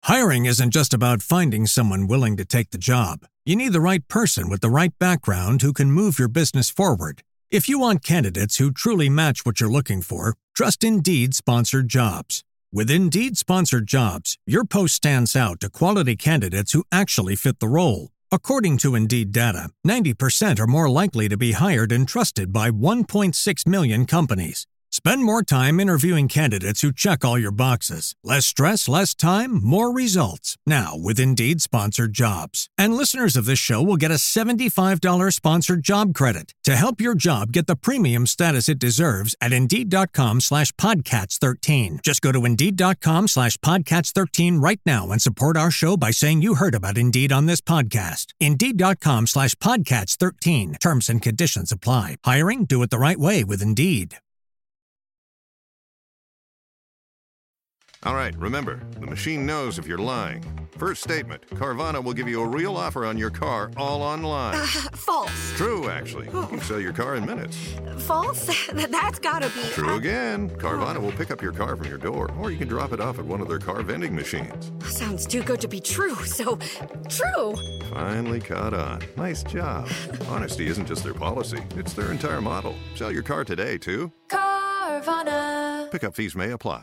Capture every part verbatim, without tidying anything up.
Hiring isn't just about finding someone willing to take the job. You need the right person with the right background who can move your business forward. If you want candidates who truly match what you're looking for, trust Indeed Sponsored Jobs. With Indeed Sponsored Jobs, your post stands out to quality candidates who actually fit the role. According to Indeed data, ninety percent are more likely to be hired and trusted by one point six million companies. Spend more time interviewing candidates who check all your boxes. Less stress, less time, more results. Now with Indeed Sponsored Jobs. And listeners of this show will get a seventy-five dollars sponsored job credit to help your job get the premium status it deserves at Indeed.com slash Podcats 13. Just go to Indeed.com slash Podcats 13 right now and support our show by saying you heard about Indeed on this podcast. Indeed.com slash Podcats 13. Terms and conditions apply. Hiring? Do it the right way with Indeed. All right, remember, the machine knows if you're lying. First statement, Carvana will give you a real offer on your car all online. Uh, false. True, actually. You can sell your car in minutes. False? That's gotta be... True uh, again. Carvana will pick up your car from your door, or you can drop it off at one of their car vending machines. Sounds too good to be true, so true. Finally caught on. Nice job. Honesty isn't just their policy, it's their entire model. Sell your car today, too. Carvana. Pickup fees may apply.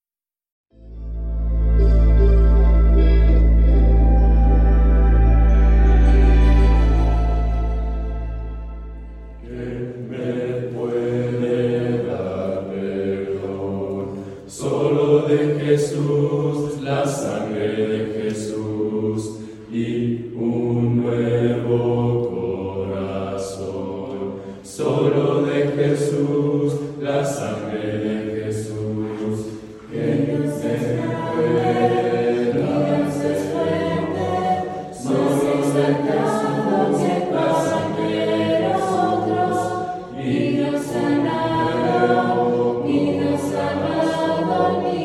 Jesús, la sangre de Jesús y un nuevo corazón. Solo de Jesús, la sangre de Jesús, que no se puede desprender. Solo de Jesús, la sangre de nosotros, y Dios sanado, y Dios sanado, y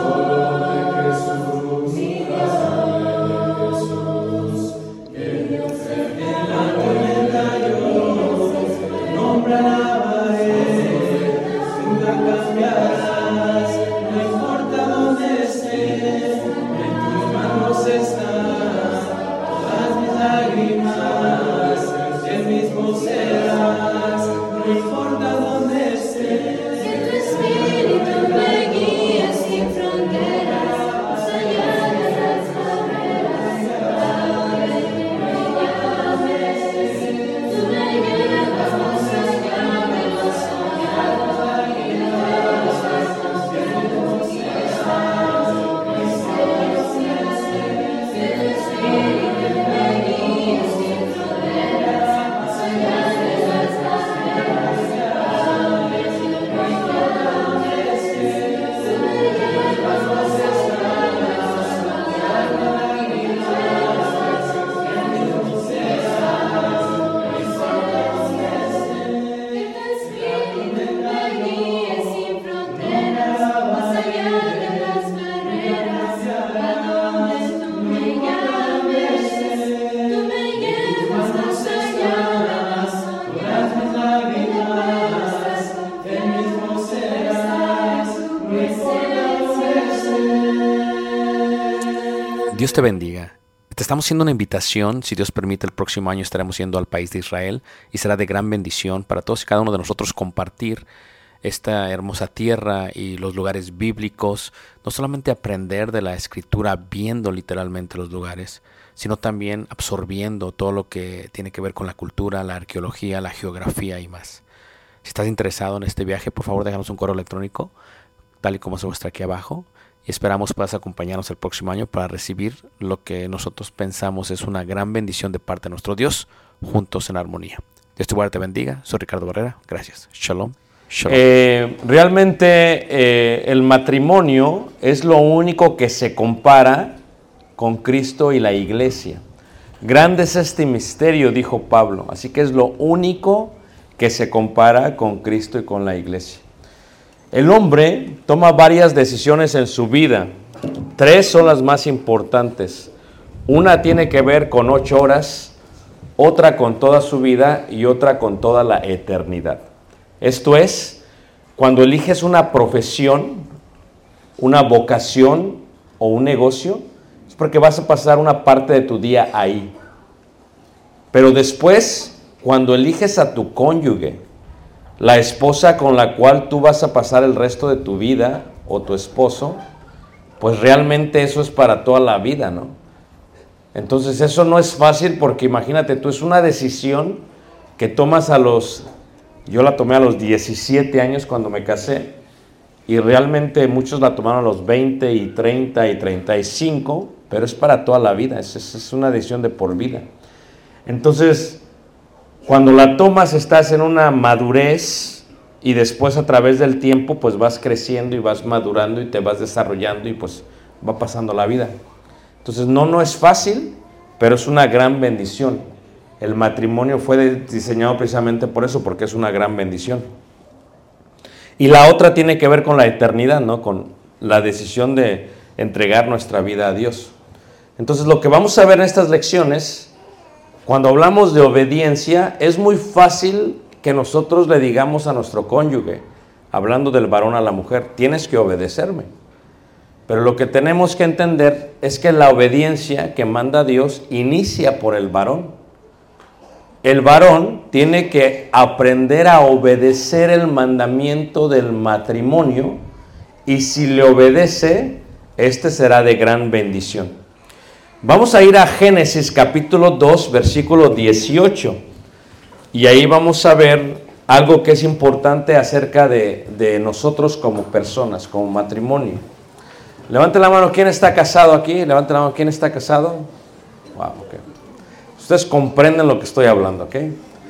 Dios te bendiga. Te estamos haciendo una invitación. Si Dios permite, el próximo año estaremos yendo al país de Israel y será de gran bendición para todos y cada uno de nosotros compartir esta hermosa tierra y los lugares bíblicos. No solamente aprender de la Escritura viendo literalmente los lugares, sino también absorbiendo todo lo que tiene que ver con la cultura, la arqueología, la geografía y más. Si estás interesado en este viaje, por favor déjanos un correo electrónico, tal y como se muestra aquí abajo. Y esperamos puedas acompañarnos el próximo año para recibir lo que nosotros pensamos es una gran bendición de parte de nuestro Dios, juntos en armonía. Dios te guarde, te bendiga. Soy Ricardo Barrera. Gracias. Shalom. Shalom. Eh, realmente eh, el matrimonio es lo único que se compara con Cristo y la iglesia. Grande es este misterio, dijo Pablo. Así que es lo único que se compara con Cristo y con la iglesia. El hombre toma varias decisiones en su vida. Tres son las más importantes. Una tiene que ver con ocho horas, otra con toda su vida y otra con toda la eternidad. Esto es, cuando eliges una profesión, una vocación o un negocio, porque vas a pasar una parte de tu día ahí. Pero después, cuando eliges a tu cónyuge, la esposa con la cual tú vas a pasar el resto de tu vida, o tu esposo, pues realmente eso es para toda la vida, ¿no? Entonces eso no es fácil porque imagínate tú, es una decisión que tomas a los, yo la tomé a los diecisiete años cuando me casé, y realmente muchos la tomaron a los veinte y treinta y treinta y cinco, pero es para toda la vida, es, es, es una decisión de por vida. Entonces, cuando la tomas estás en una madurez, y después a través del tiempo pues vas creciendo y vas madurando y te vas desarrollando y pues va pasando la vida. Entonces no, no es fácil, pero es una gran bendición. El matrimonio fue diseñado precisamente por eso, porque es una gran bendición. Y la otra tiene que ver con la eternidad, ¿no? Con la decisión de entregar nuestra vida a Dios. Entonces lo que vamos a ver en estas lecciones, cuando hablamos de obediencia, es muy fácil que nosotros le digamos a nuestro cónyuge, hablando del varón a la mujer, tienes que obedecerme. Pero lo que tenemos que entender es que la obediencia que manda Dios inicia por el varón. El varón tiene que aprender a obedecer el mandamiento del matrimonio, y si le obedece, este será de gran bendición. Vamos a ir a Génesis capítulo dos, versículo dieciocho. Y ahí vamos a ver algo que es importante acerca de, de nosotros como personas, como matrimonio. Levante la mano, ¿quién está casado aquí? Levante la mano, ¿quién está casado? Wow, okay. Ustedes comprenden lo que estoy hablando, ¿ok?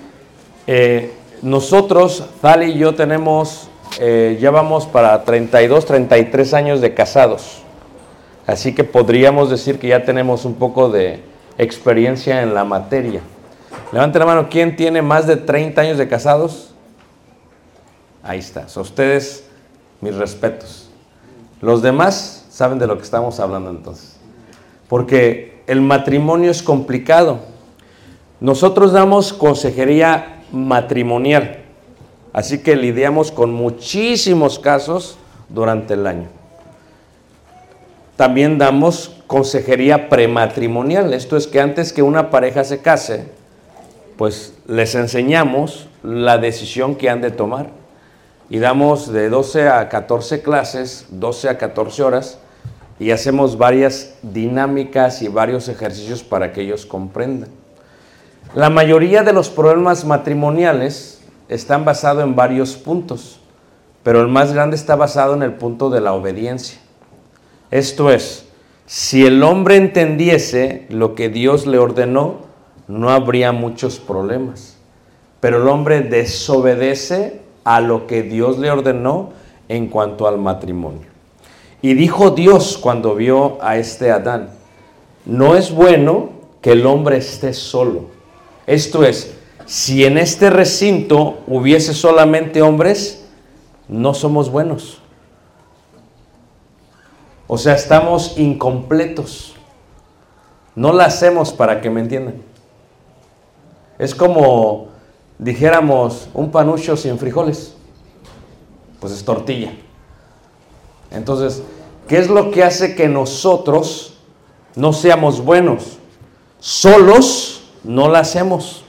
Eh, nosotros, Thali y yo tenemos, eh, ya vamos para treinta y dos, treinta y tres años de casados. Así que podríamos decir que ya tenemos un poco de experiencia en la materia. Levante la mano, ¿quién tiene más de treinta años de casados? Ahí está, so, ustedes, mis respetos. Los demás saben de lo que estamos hablando entonces. Porque el matrimonio es complicado. Nosotros damos consejería matrimonial, así que lidiamos con muchísimos casos durante el año. También damos consejería prematrimonial, esto es que antes que una pareja se case, pues les enseñamos la decisión que han de tomar. Y damos de doce a catorce clases, doce a catorce horas, y hacemos varias dinámicas y varios ejercicios para que ellos comprendan. La mayoría de los problemas matrimoniales están basados en varios puntos, pero el más grande está basado en el punto de la obediencia. Esto es, si el hombre entendiese lo que Dios le ordenó, no habría muchos problemas. Pero el hombre desobedece a lo que Dios le ordenó en cuanto al matrimonio. Y dijo Dios cuando vio a este Adán, no es bueno que el hombre esté solo. Esto es, si en este recinto hubiese solamente hombres, no somos buenos. O sea, estamos incompletos. No la hacemos, para que me entiendan. Es como dijéramos un panucho sin frijoles, pues es tortilla. Entonces, ¿qué es lo que hace que nosotros no seamos buenos? Solos no la hacemos.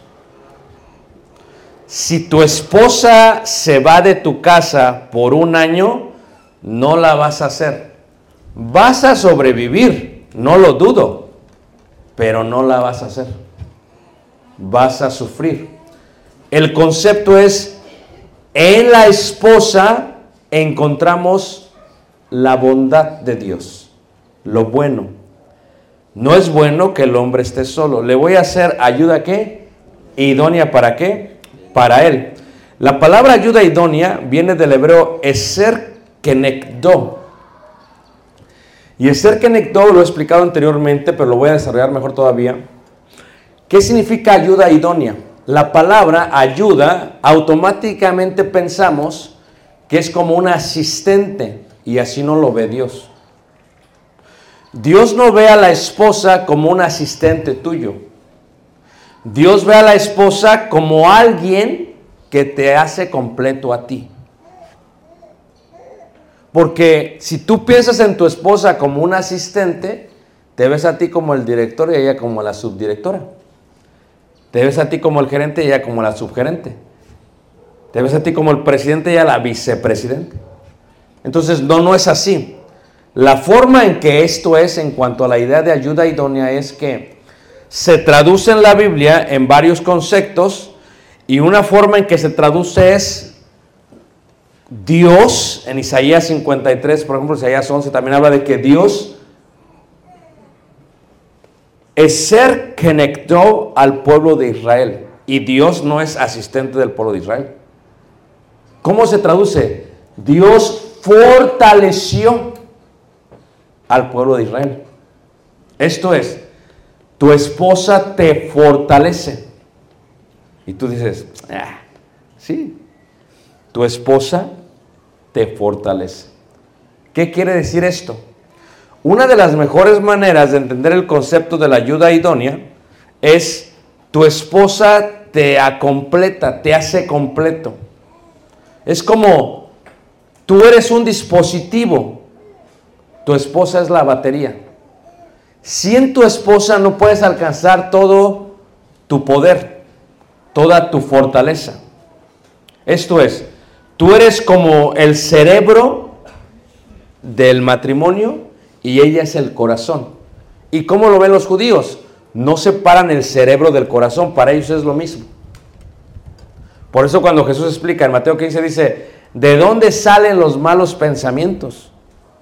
Si tu esposa se va de tu casa por un año, no la vas a hacer. Vas a sobrevivir, no lo dudo, pero no la vas a hacer. Vas a sufrir. El concepto es, en la esposa encontramos la bondad de Dios, lo bueno. No es bueno que el hombre esté solo. Le voy a hacer ayuda, ¿qué? Idónea, ¿para qué? Para él. La palabra ayuda idónea viene del hebreo eser kenekdo. Y eser kenekdo lo he explicado anteriormente, pero lo voy a desarrollar mejor todavía. ¿Qué significa ayuda idónea? La palabra ayuda, automáticamente pensamos que es como un asistente, y así no lo ve Dios. Dios no ve a la esposa como un asistente tuyo. Dios ve a la esposa como alguien que te hace completo a ti. Porque si tú piensas en tu esposa como un asistente, te ves a ti como el director y ella como la subdirectora. Te ves a ti como el gerente y ella como la subgerente. Te ves a ti como el presidente y ella la vicepresidente. Entonces, no, no es así. La forma en que esto es en cuanto a la idea de ayuda idónea es que se traduce en la Biblia en varios conceptos, y una forma en que se traduce es Dios. En Isaías cincuenta y tres, por ejemplo, Isaías once también habla de que Dios es ser conectó al pueblo de Israel, y Dios no es asistente del pueblo de Israel. ¿Cómo se traduce? Dios fortaleció al pueblo de Israel. Esto es, tu esposa te fortalece. Y tú dices, ah, sí, tu esposa te fortalece. ¿Qué quiere decir esto? Una de las mejores maneras de entender el concepto de la ayuda idónea es tu esposa te completa, te hace completo. Es como tú eres un dispositivo, tu esposa es la batería. Sin tu esposa no puedes alcanzar todo tu poder, toda tu fortaleza. Esto es, tú eres como el cerebro del matrimonio y ella es el corazón. ¿Y cómo lo ven los judíos? No separan el cerebro del corazón, para ellos es lo mismo. Por eso cuando Jesús explica en Mateo quince dice, ¿de dónde salen los malos pensamientos?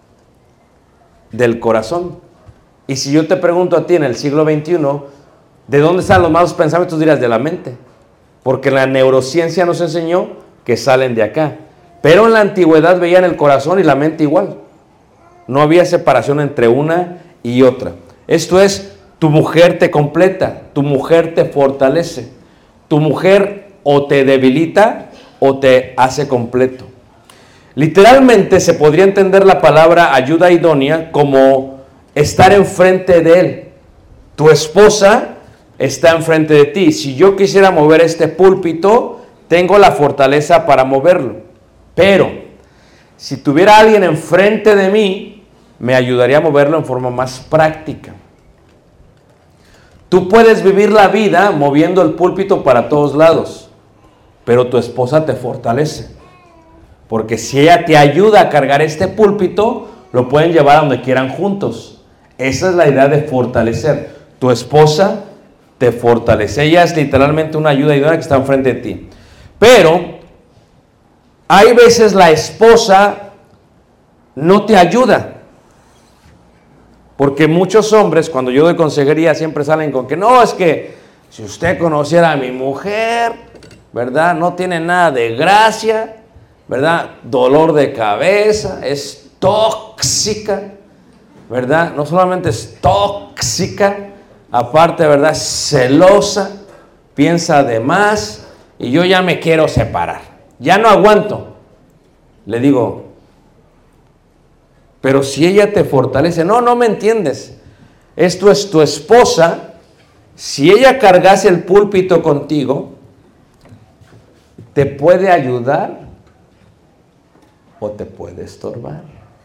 Del corazón. Y si yo te pregunto a ti en el siglo veintiuno, ¿de dónde salen los malos pensamientos? Tú dirás, de la mente. Porque la neurociencia nos enseñó que salen de acá. Pero en la antigüedad veían el corazón y la mente igual. No había separación entre una y otra. Esto es, tu mujer te completa, tu mujer te fortalece. Tu mujer o te debilita o te hace completo. Literalmente se podría entender la palabra ayuda idónea como estar enfrente de él. Tu esposa está enfrente de ti. Si yo quisiera mover este púlpito, tengo la fortaleza para moverlo. Pero si tuviera alguien enfrente de mí, me ayudaría a moverlo en forma más práctica. Tú puedes vivir la vida moviendo el púlpito para todos lados, pero tu esposa te fortalece. Porque si ella te ayuda a cargar este púlpito, lo pueden llevar a donde quieran juntos. Esa es la idea de fortalecer. Tu esposa te fortalece. Ella es literalmente una ayuda idónea que está enfrente de ti. Pero hay veces la esposa no te ayuda. Porque muchos hombres, cuando yo doy consejería, siempre salen con que no, es que si usted conociera a mi mujer, ¿verdad? No tiene nada de gracia, ¿verdad? Dolor de cabeza, es tóxica, ¿verdad? No solamente es tóxica, aparte, ¿verdad? Celosa, piensa de más, y yo ya me quiero separar. Ya no aguanto. Le digo, pero si ella te fortalece, no, no me entiendes. Esto es tu esposa. Si ella cargase el púlpito contigo, te puede ayudar o te puede estorbar.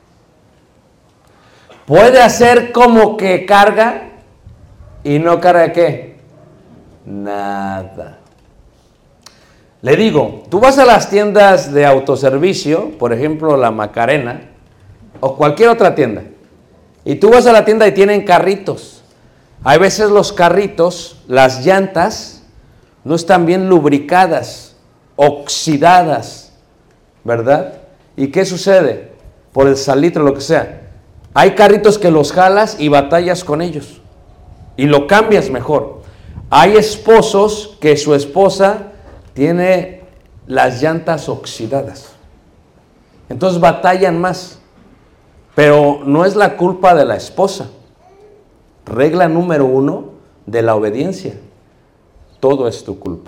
Puede hacer como que carga y no carga ¿qué? Nada. Le digo, tú vas a las tiendas de autoservicio, por ejemplo la Macarena, o cualquier otra tienda, y tú vas a la tienda y tienen carritos. Hay veces los carritos, las llantas, no están bien lubricadas, oxidadas, ¿verdad? ¿Y qué sucede? Por el salitre o lo que sea. Hay carritos que los jalas y batallas con ellos, y lo cambias mejor. Hay esposos que su esposa tiene las llantas oxidadas, entonces batallan más. Pero no es la culpa de la esposa. Regla número uno de la obediencia. Todo es tu culpa.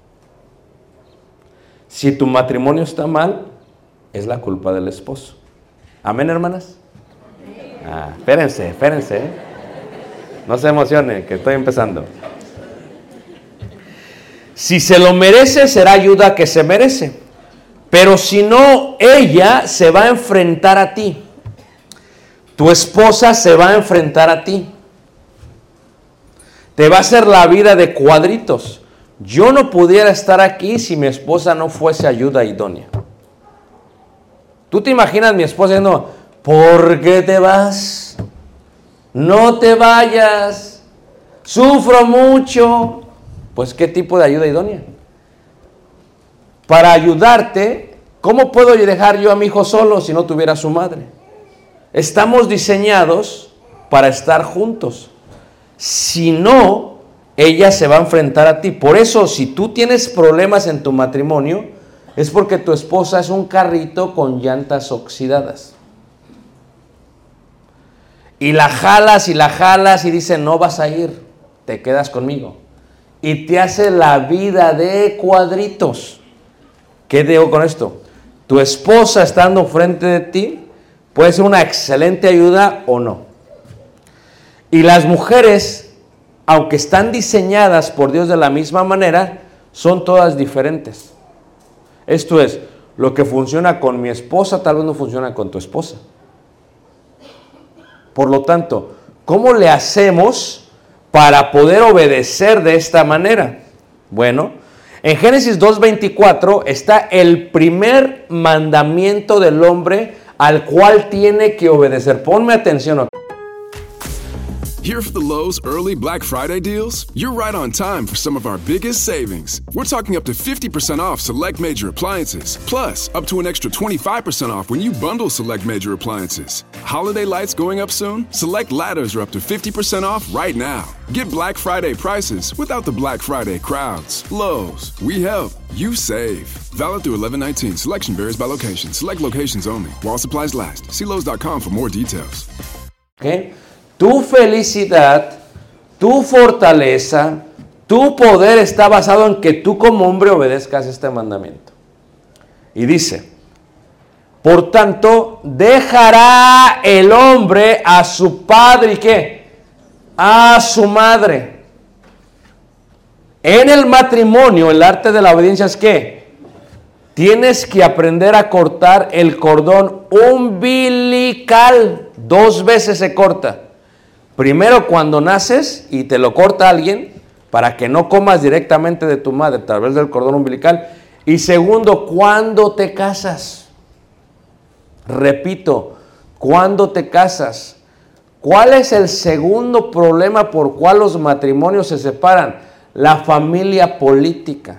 Si tu matrimonio está mal, es la culpa del esposo. ¿Amén, hermanas? Ah, espérense, espérense. ¿eh? No se emocionen, que estoy empezando. Si se lo merece, será ayuda que se merece. Pero si no, ella se va a enfrentar a ti. Tu esposa se va a enfrentar a ti. te va a hacer la vida de cuadritos. Yo no pudiera estar aquí si mi esposa no fuese ayuda idónea. ¿Tú te imaginas mi esposa diciendo, ¿por qué te vas? No te vayas. Sufro mucho. Pues, ¿qué tipo de ayuda idónea? Para ayudarte, ¿cómo puedo dejar yo a mi hijo solo si no tuviera a su madre? Estamos diseñados para estar juntos. Si no, ella se va a enfrentar a ti. Por eso, si tú tienes problemas en tu matrimonio, es porque tu esposa es un carrito con llantas oxidadas. Y la jalas y la jalas y dice, no vas a ir, te quedas conmigo. Y te hace la vida de cuadritos. ¿Qué digo con esto? Tu esposa estando frente de ti puede ser una excelente ayuda o no. Y las mujeres, aunque están diseñadas por Dios de la misma manera, son todas diferentes. Esto es, lo que funciona con mi esposa tal vez no funciona con tu esposa. Por lo tanto, ¿cómo le hacemos para poder obedecer de esta manera? Bueno, en Génesis dos veinticuatro está el primer mandamiento del hombre al cual tiene que obedecer. Ponme atención. Here for the Lowe's early Black Friday deals? You're right on time for some of our biggest savings. We're talking up to fifty percent off select major appliances, plus up to an extra twenty-five percent off when you bundle select major appliances. Holiday lights going up soon? Select ladders are up to fifty percent off right now. Get Black Friday prices without the Black Friday crowds. Lowe's, we help, you save. Valid through eleven nineteen. Selection varies by location. Select locations only. While supplies last. See Lowe's dot com for more details. Okay. Tu felicidad, tu fortaleza, tu poder está basado en que tú como hombre obedezcas este mandamiento. Y dice, por tanto, dejará el hombre a su padre y ¿qué? A su madre. En el matrimonio, el arte de la obediencia es ¿qué? Tienes que aprender a cortar el cordón umbilical. Dos veces se corta. Primero cuando naces y te lo corta alguien para que no comas directamente de tu madre a través del cordón umbilical. Y segundo, cuando te casas. Repito, cuando te casas. ¿Cuál es el segundo problema por cual los matrimonios se separan? La familia política.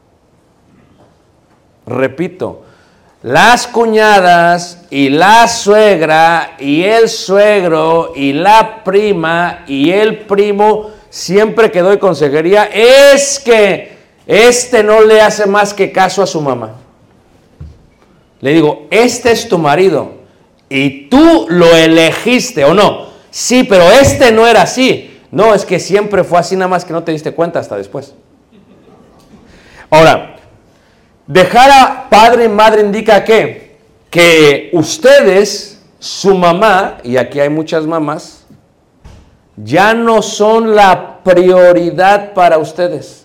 Repito. Las cuñadas y la suegra y el suegro y la prima y el primo, siempre que doy consejería, es que este no le hace más que caso a su mamá. Le digo, este es tu marido y tú lo elegiste o no. Sí, pero este no era así. No, es que siempre fue así, nada más que no te diste cuenta hasta después. Ahora, dejar a padre y madre indica que, que ustedes, su mamá, y aquí hay muchas mamás, ya no son la prioridad para ustedes.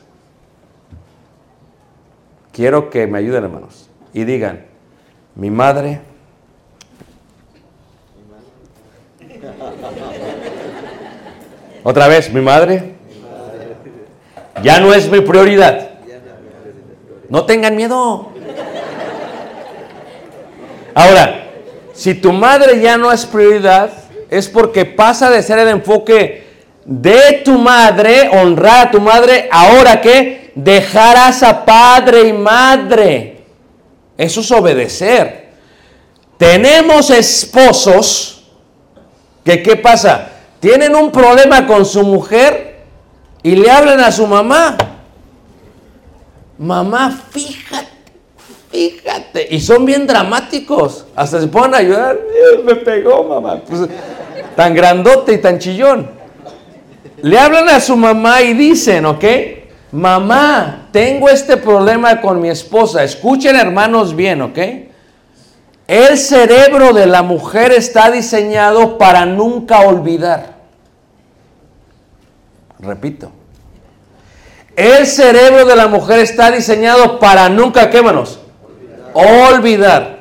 Quiero que me ayuden, hermanos, y digan, mi madre, otra vez, mi madre, ya no es mi prioridad. No tengan miedo. Ahora, si tu madre ya no es prioridad, es porque pasa de ser el enfoque de tu madre, honrar a tu madre, ahora que dejarás a padre y madre. Eso es obedecer. Tenemos esposos que, ¿qué pasa? Tienen un problema con su mujer y le hablan a su mamá. Mamá, fíjate, fíjate. Y son bien dramáticos. Hasta se ponen a llorar. Me pegó, mamá. Pues, tan grandote y tan chillón. Le hablan a su mamá y dicen, ¿ok? Mamá, tengo este problema con mi esposa. Escuchen, hermanos, bien, ¿ok? El cerebro de la mujer está diseñado para nunca olvidar. Repito. El cerebro de la mujer está diseñado para nunca, ¿qué, manos? Olvidar. Olvidar.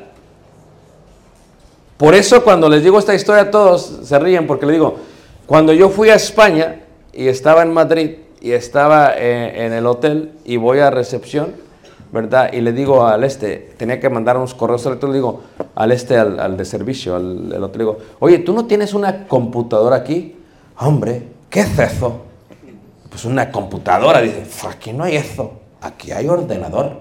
Por eso cuando les digo esta historia a todos se ríen porque les digo, cuando yo fui a España, y estaba en Madrid y estaba en, en el hotel y voy a recepción, ¿verdad? Y le digo al este, tenía que mandar unos correos electrónicos, digo al este, al, al de servicio, al, al hotel, digo, oye, ¿tú no tienes una computadora aquí? Hombre, ¿qué es eso? Pues una computadora. Dice, aquí no hay eso, aquí hay ordenador.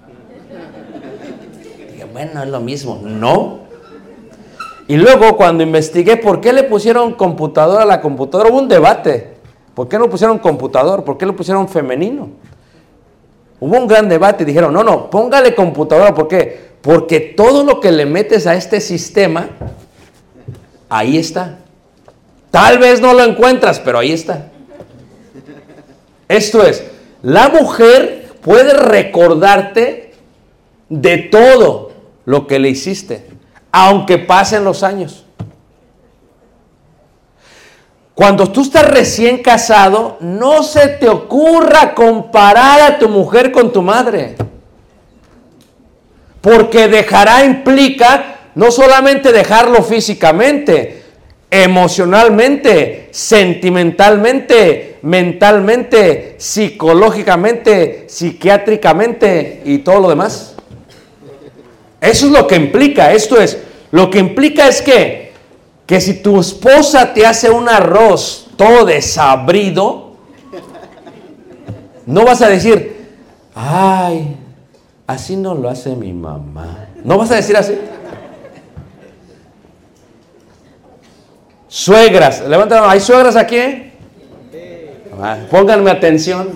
Dije, bueno, es lo mismo. No. Y luego cuando investigué por qué le pusieron computadora a la computadora, hubo un debate. ¿Por qué no pusieron computador? ¿Por qué lo pusieron femenino? Hubo un gran debate y dijeron, no, no, póngale computadora. ¿Por qué? Porque todo lo que le metes a este sistema, ahí está. Tal vez no lo encuentras, pero ahí está. Esto es, la mujer puede recordarte de todo lo que le hiciste, aunque pasen los años. Cuando tú estás recién casado, no se te ocurra comparar a tu mujer con tu madre. Porque dejará implica no solamente dejarlo físicamente, emocionalmente, sentimentalmente, mentalmente, psicológicamente, psiquiátricamente y todo lo demás. Eso es lo que implica. Esto es, lo que implica es que, que si tu esposa te hace un arroz todo desabrido, no vas a decir, ay, así no lo hace mi mamá. No vas a decir así. Suegras, levanten, ¿hay suegras aquí? Ah, pónganme atención.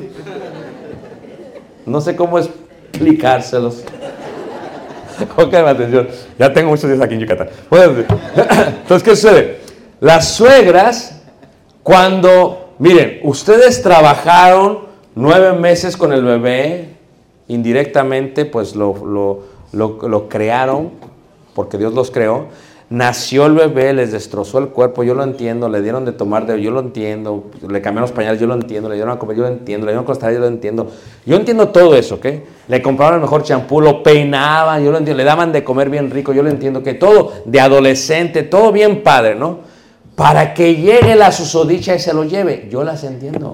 No sé cómo explicárselos. Pónganme atención. Ya tengo muchos días aquí en Yucatán. Entonces, ¿qué sucede? Las suegras, cuando, miren, ustedes trabajaron nueve meses con el bebé, indirectamente, pues lo, lo, lo, lo crearon, porque Dios los creó. Nació el bebé, les destrozó el cuerpo, yo lo entiendo, le dieron de tomar, de, yo lo entiendo, le cambiaron los pañales, yo lo entiendo, le dieron a comer, yo lo entiendo, le dieron a costar, yo lo entiendo. Yo entiendo todo eso, ¿ok? Le compraron el mejor champú, lo peinaban, yo lo entiendo, le daban de comer bien rico, yo lo entiendo, que todo de adolescente, todo bien padre, ¿no? Para que llegue la susodicha y se lo lleve, yo las entiendo.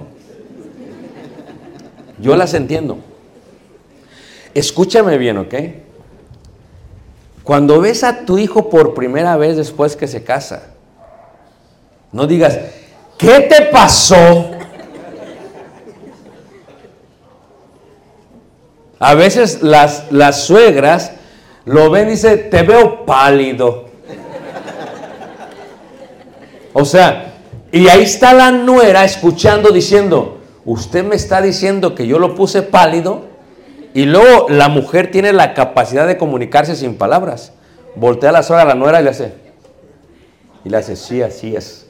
Yo las entiendo. Escúchame bien, ¿ok? Cuando ves a tu hijo por primera vez después que se casa, no digas, ¿qué te pasó? A veces las, las suegras lo ven y dicen, te veo pálido. O sea, y ahí está la nuera escuchando diciendo, usted me está diciendo que yo lo puse pálido. Y luego la mujer tiene la capacidad de comunicarse sin palabras. Voltea a la suegra a la nuera y le hace. Y le hace, sí, así es.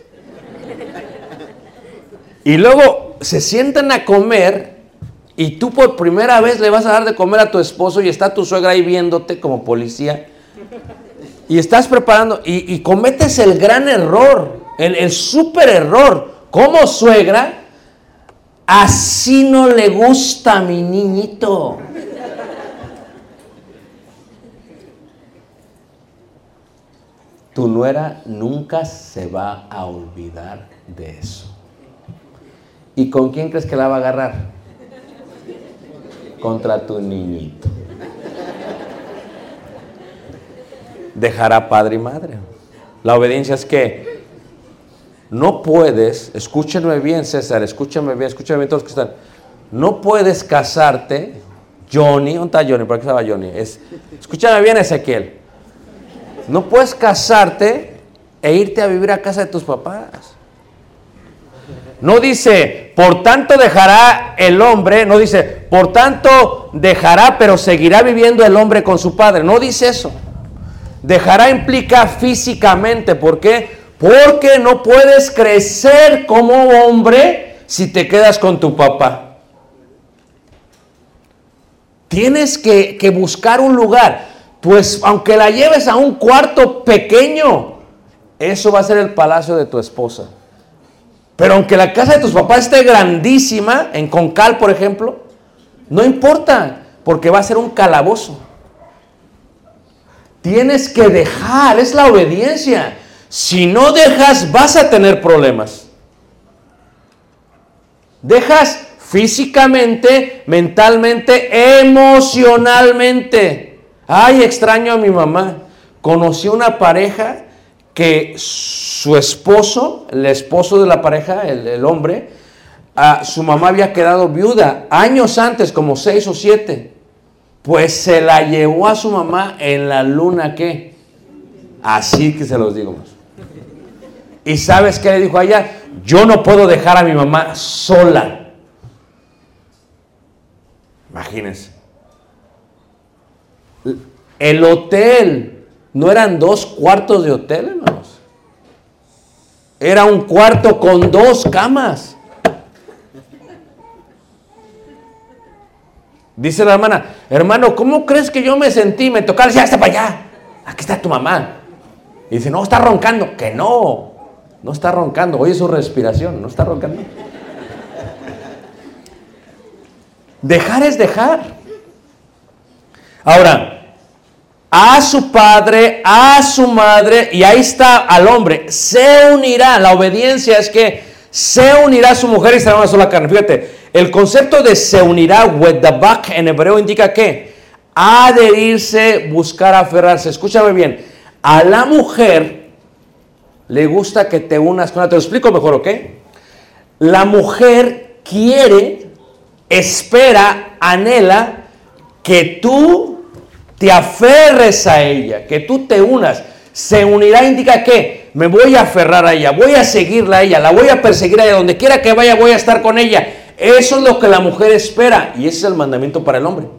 Y luego se sientan a comer y tú por primera vez le vas a dar de comer a tu esposo y está tu suegra ahí viéndote como policía. Y estás preparando y, y cometes el gran error, el, el súper error. Como suegra, así no le gusta a mi niñito. Tu nuera nunca se va a olvidar de eso. ¿Y con quién crees que la va a agarrar? Contra tu niñito. Dejará padre y madre. La obediencia es que no puedes, escúchenme bien, César, escúchenme bien, escúchenme bien todos los que están. No puedes casarte, Johnny, ¿dónde está Johnny? ¿Por qué estaba Johnny? Es, escúchame bien, Ezequiel. No puedes casarte e irte a vivir a casa de tus papás. No dice, por tanto dejará el hombre, no dice, por tanto dejará, pero seguirá viviendo el hombre con su padre. No dice eso. Dejará implica físicamente. ¿Por qué? Porque no puedes crecer como hombre si te quedas con tu papá. Tienes que, que buscar un lugar. Pues aunque la lleves a un cuarto pequeño, eso va a ser el palacio de tu esposa. Pero aunque la casa de tus papás esté grandísima, en Concal, por ejemplo, no importa, porque va a ser un calabozo. Tienes que dejar, es la obediencia. Si no dejas, vas a tener problemas. Dejas físicamente, mentalmente, emocionalmente. Ay, extraño a mi mamá. Conocí una pareja que su esposo, el esposo de la pareja, el, el hombre, a su mamá había quedado viuda años antes, como seis o siete. Pues se la llevó a su mamá en la luna, ¿qué? Así que se los digo. ¿Y sabes qué le dijo a ella? Yo no puedo dejar a mi mamá sola. Imagínense. El hotel, ¿no eran dos cuartos de hotel, hermanos? Era un cuarto con dos camas. Dice la hermana, hermano, ¿cómo crees que yo me sentí? Me tocaba, ya está para allá. Aquí está tu mamá. Y dice, no, está roncando. Que no, no está roncando. Oye su respiración, no está roncando. Dejar es dejar. Ahora, a su padre, a su madre, y ahí está al hombre, se unirá. La obediencia es que se unirá a su mujer y será una sola carne. Fíjate, el concepto de se unirá, wedabak, en hebreo indica que adherirse, buscar aferrarse. Escúchame bien, a la mujer le gusta que te unas con ella. Te lo explico mejor, ¿ok? La mujer quiere, espera, anhela que tú te aferres a ella, que tú te unas. Se unirá indica que me voy a aferrar a ella, voy a seguirla a ella, la voy a perseguir a ella, donde quiera que vaya voy a estar con ella. Eso es lo que la mujer espera y ese es el mandamiento para el hombre.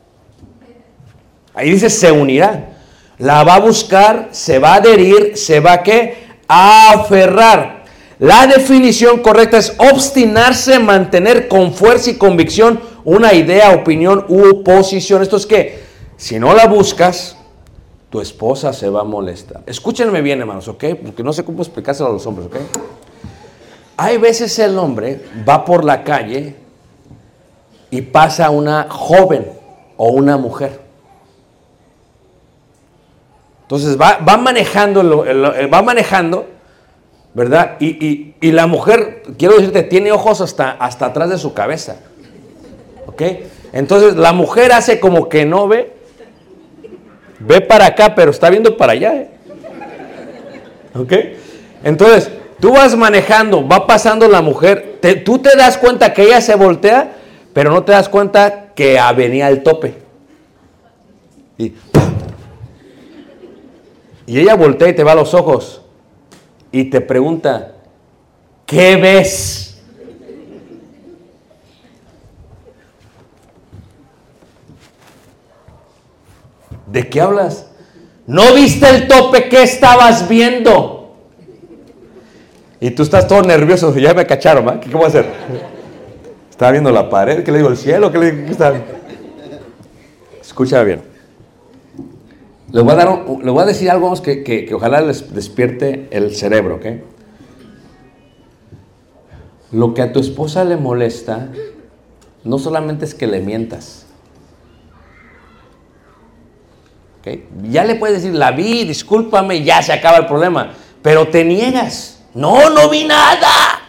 Ahí dice se unirá, la va a buscar, se va a adherir, se va a ¿qué? A aferrar. La definición correcta es obstinarse, mantener con fuerza y convicción una idea, opinión u posición. Esto es que si no la buscas, tu esposa se va a molestar. Escúchenme bien, hermanos, ¿ok? Porque no sé cómo explicárselo a los hombres, ¿ok? Hay veces el hombre va por la calle y pasa una joven o una mujer. Entonces va, va manejando, va manejando, ¿verdad? Y, y, y la mujer, quiero decirte, tiene ojos hasta, hasta atrás de su cabeza. ¿Ok? Entonces la mujer hace como que no ve. Ve para acá, pero está viendo para allá. ¿eh? ¿Ok? Entonces, tú vas manejando, va pasando la mujer, te, tú te das cuenta que ella se voltea, pero no te das cuenta que venía al tope. Y, y ella voltea y te va a los ojos y te pregunta, ¿qué ves? ¿De qué hablas? ¿No viste el tope? ¿Qué estabas viendo? Y tú estás todo nervioso. Ya me cacharon, ¿eh? ¿Qué voy a hacer? Estaba viendo la pared. ¿Qué le digo? ¿El cielo? ¿Qué le digo? ¿Qué está? Escucha bien. Le voy a, dar un, le voy a decir algo que, que, que ojalá les despierte el cerebro, ¿ok? Lo que a tu esposa le molesta no solamente es que le mientas. ¿Okay? Ya le puedes decir, la vi, discúlpame, ya se acaba el problema. Pero te niegas. No, no vi nada.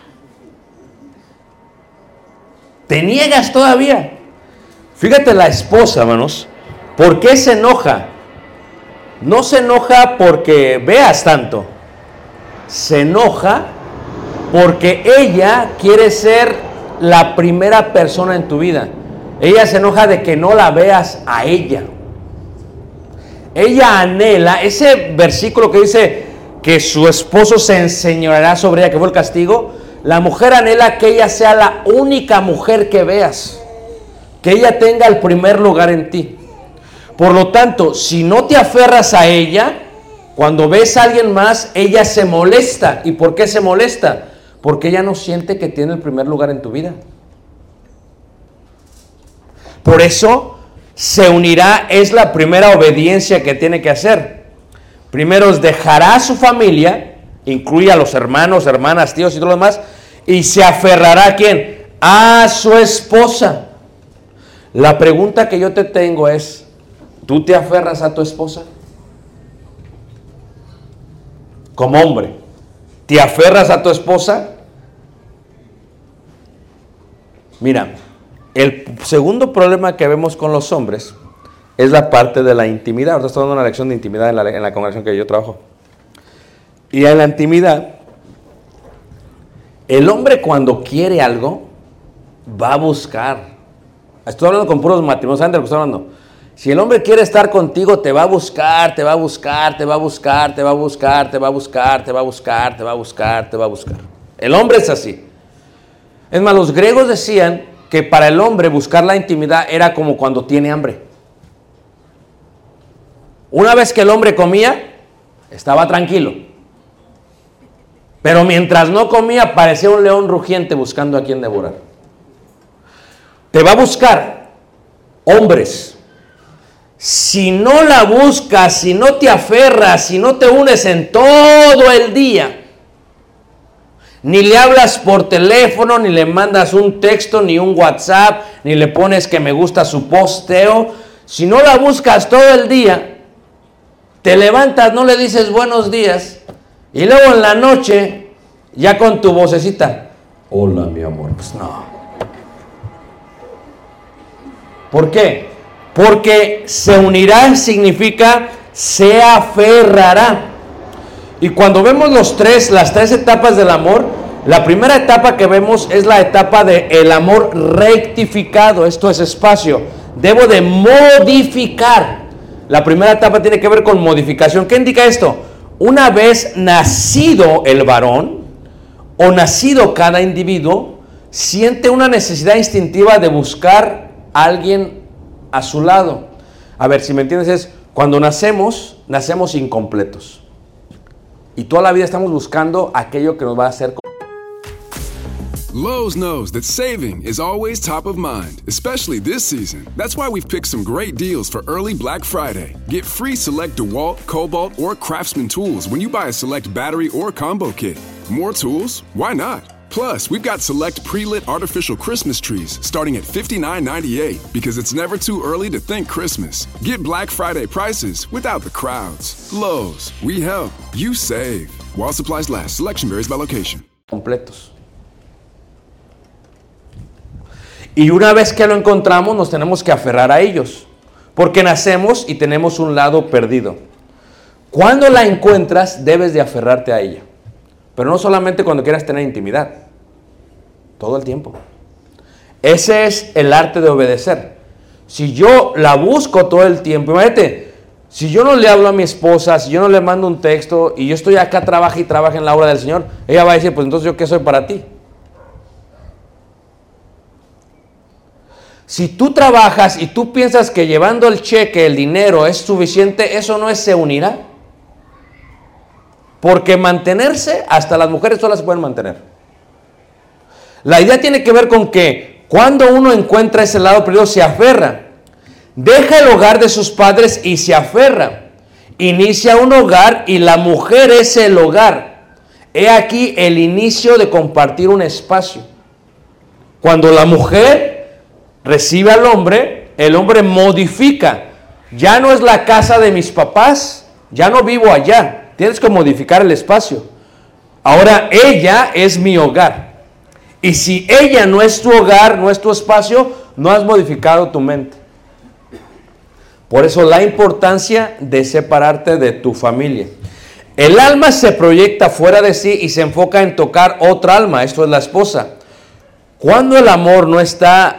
Te niegas todavía. Fíjate la esposa, hermanos. ¿Por qué se enoja? No se enoja porque veas tanto. Se enoja porque ella quiere ser la primera persona en tu vida. Ella se enoja de que no la veas a ella. Ella anhela, ese versículo que dice que su esposo se enseñoreará sobre ella, que fue el castigo, la mujer anhela que ella sea la única mujer que veas, que ella tenga el primer lugar en ti. Por lo tanto, si no te aferras a ella, cuando ves a alguien más, ella se molesta. ¿Y por qué se molesta? Porque ella no siente que tiene el primer lugar en tu vida. Por eso se unirá, es la primera obediencia que tiene que hacer. Primero dejará a su familia, incluye a los hermanos, hermanas, tíos y todo lo demás, y se aferrará ¿a quién? A su esposa. La pregunta que yo te tengo es, ¿tú te aferras a tu esposa? Como hombre, ¿te aferras a tu esposa? Mira, el segundo problema que vemos con los hombres es la parte de la intimidad. Ahora estoy dando una lección de intimidad en la, en la congregación que yo trabajo. Y en la intimidad, el hombre cuando quiere algo, va a buscar. Estoy hablando con puros matrimonios, ¿saben de lo que estoy hablando? Si el hombre quiere estar contigo, te va a buscar, te va a buscar, te va a buscar, te va a buscar, te va a buscar, te va a buscar, te va a buscar, te va a buscar. El hombre es así. Es más, los griegos decían que para el hombre buscar la intimidad era como cuando tiene hambre. Una vez que el hombre comía, estaba tranquilo. Pero mientras no comía, parecía un león rugiente buscando a quien devorar. Te va a buscar, hombres. Si no la buscas, si no te aferras, si no te unes en todo el día, ni le hablas por teléfono, ni le mandas un texto, ni un WhatsApp, ni le pones que me gusta su posteo, si no la buscas todo el día, te levantas, no le dices buenos días, y luego en la noche, ya con tu vocecita, hola mi amor, pues no. ¿Por qué? Porque se unirá significa se aferrará. Y cuando vemos los tres, las tres etapas del amor, la primera etapa que vemos es la etapa del amor rectificado. Esto es espacio. Debo de modificar. La primera etapa tiene que ver con modificación. ¿Qué indica esto? Una vez nacido el varón o nacido cada individuo, siente una necesidad instintiva de buscar a alguien a su lado. A ver, si me entiendes, es cuando nacemos, nacemos incompletos. Y toda la vida estamos buscando aquello que nos va a hacer. Lowe's knows that saving is always top of mind, especially this season. That's why we've picked some great deals for early Black Friday. Get free select DeWalt, Cobalt, or Craftsman tools when you buy a select battery or combo kit. More tools? Why not? Plus, we've got select pre-lit artificial Christmas trees starting at fifty-nine ninety-eight because it's never too early to think Christmas. Get Black Friday prices without the crowds. Lowe's, we help, you save. While supplies last, selection varies by location. Completos. Y una vez que lo encontramos, nos tenemos que aferrar a ellos, porque nacemos y tenemos un lado perdido. Cuando la encuentras, debes de aferrarte a ella, pero no solamente cuando quieras tener intimidad, todo el tiempo. Ese es el arte de obedecer. Si yo la busco todo el tiempo, imagínate, si yo no le hablo a mi esposa, si yo no le mando un texto y yo estoy acá, trabaja y trabaja en la obra del Señor, ella va a decir, pues entonces yo qué soy para ti. Si tú trabajas y tú piensas que llevando el cheque, el dinero es suficiente, eso no es se unirá. Porque mantenerse, hasta las mujeres solas se pueden mantener. La idea tiene que ver con que cuando uno encuentra ese lado perdido, se aferra. Deja el hogar de sus padres y se aferra. Inicia un hogar y la mujer es el hogar. He aquí el inicio de compartir un espacio. Cuando la mujer recibe al hombre, el hombre modifica. Ya no es la casa de mis papás, ya no vivo allá. Tienes que modificar el espacio. Ahora ella es mi hogar. Y si ella no es tu hogar, no es tu espacio, no has modificado tu mente. Por eso la importancia de separarte de tu familia. El alma se proyecta fuera de sí y se enfoca en tocar otra alma. Esto es la esposa. Cuando el amor no está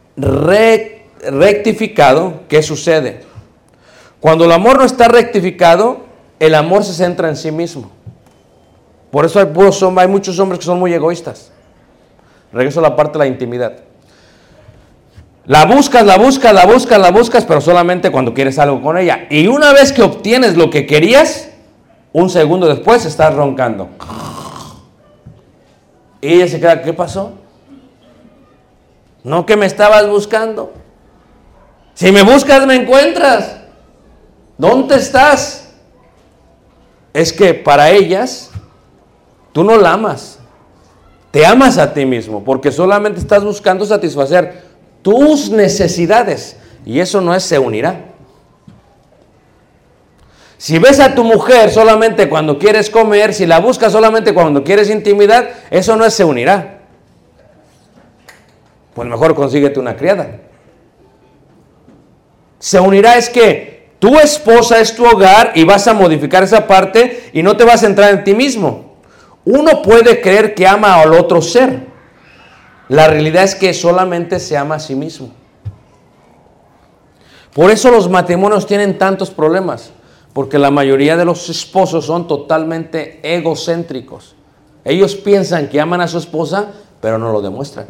rectificado, ¿qué sucede? Cuando el amor no está rectificado, el amor se centra en sí mismo. Por eso hay, hay muchos hombres que son muy egoístas. Regreso a la parte de la intimidad. La buscas, la buscas, la buscas, la buscas, pero solamente cuando quieres algo con ella. Y una vez que obtienes lo que querías, un segundo después estás roncando. Y ella se queda, ¿qué pasó? No que me estabas buscando. Si me buscas, me encuentras. ¿Dónde estás? Es que para ellas, tú no la amas. Te amas a ti mismo, porque solamente estás buscando satisfacer tus necesidades. Y eso no es se unirá. Si ves a tu mujer solamente cuando quieres comer, si la buscas solamente cuando quieres intimidad, eso no es se unirá. Pues mejor consíguete una criada. Se unirá es que tu esposa es tu hogar y vas a modificar esa parte y no te vas a centrar en ti mismo. Uno puede creer que ama al otro ser. La realidad es que solamente se ama a sí mismo. Por eso los matrimonios tienen tantos problemas, porque la mayoría de los esposos son totalmente egocéntricos. Ellos piensan que aman a su esposa, pero no lo demuestran.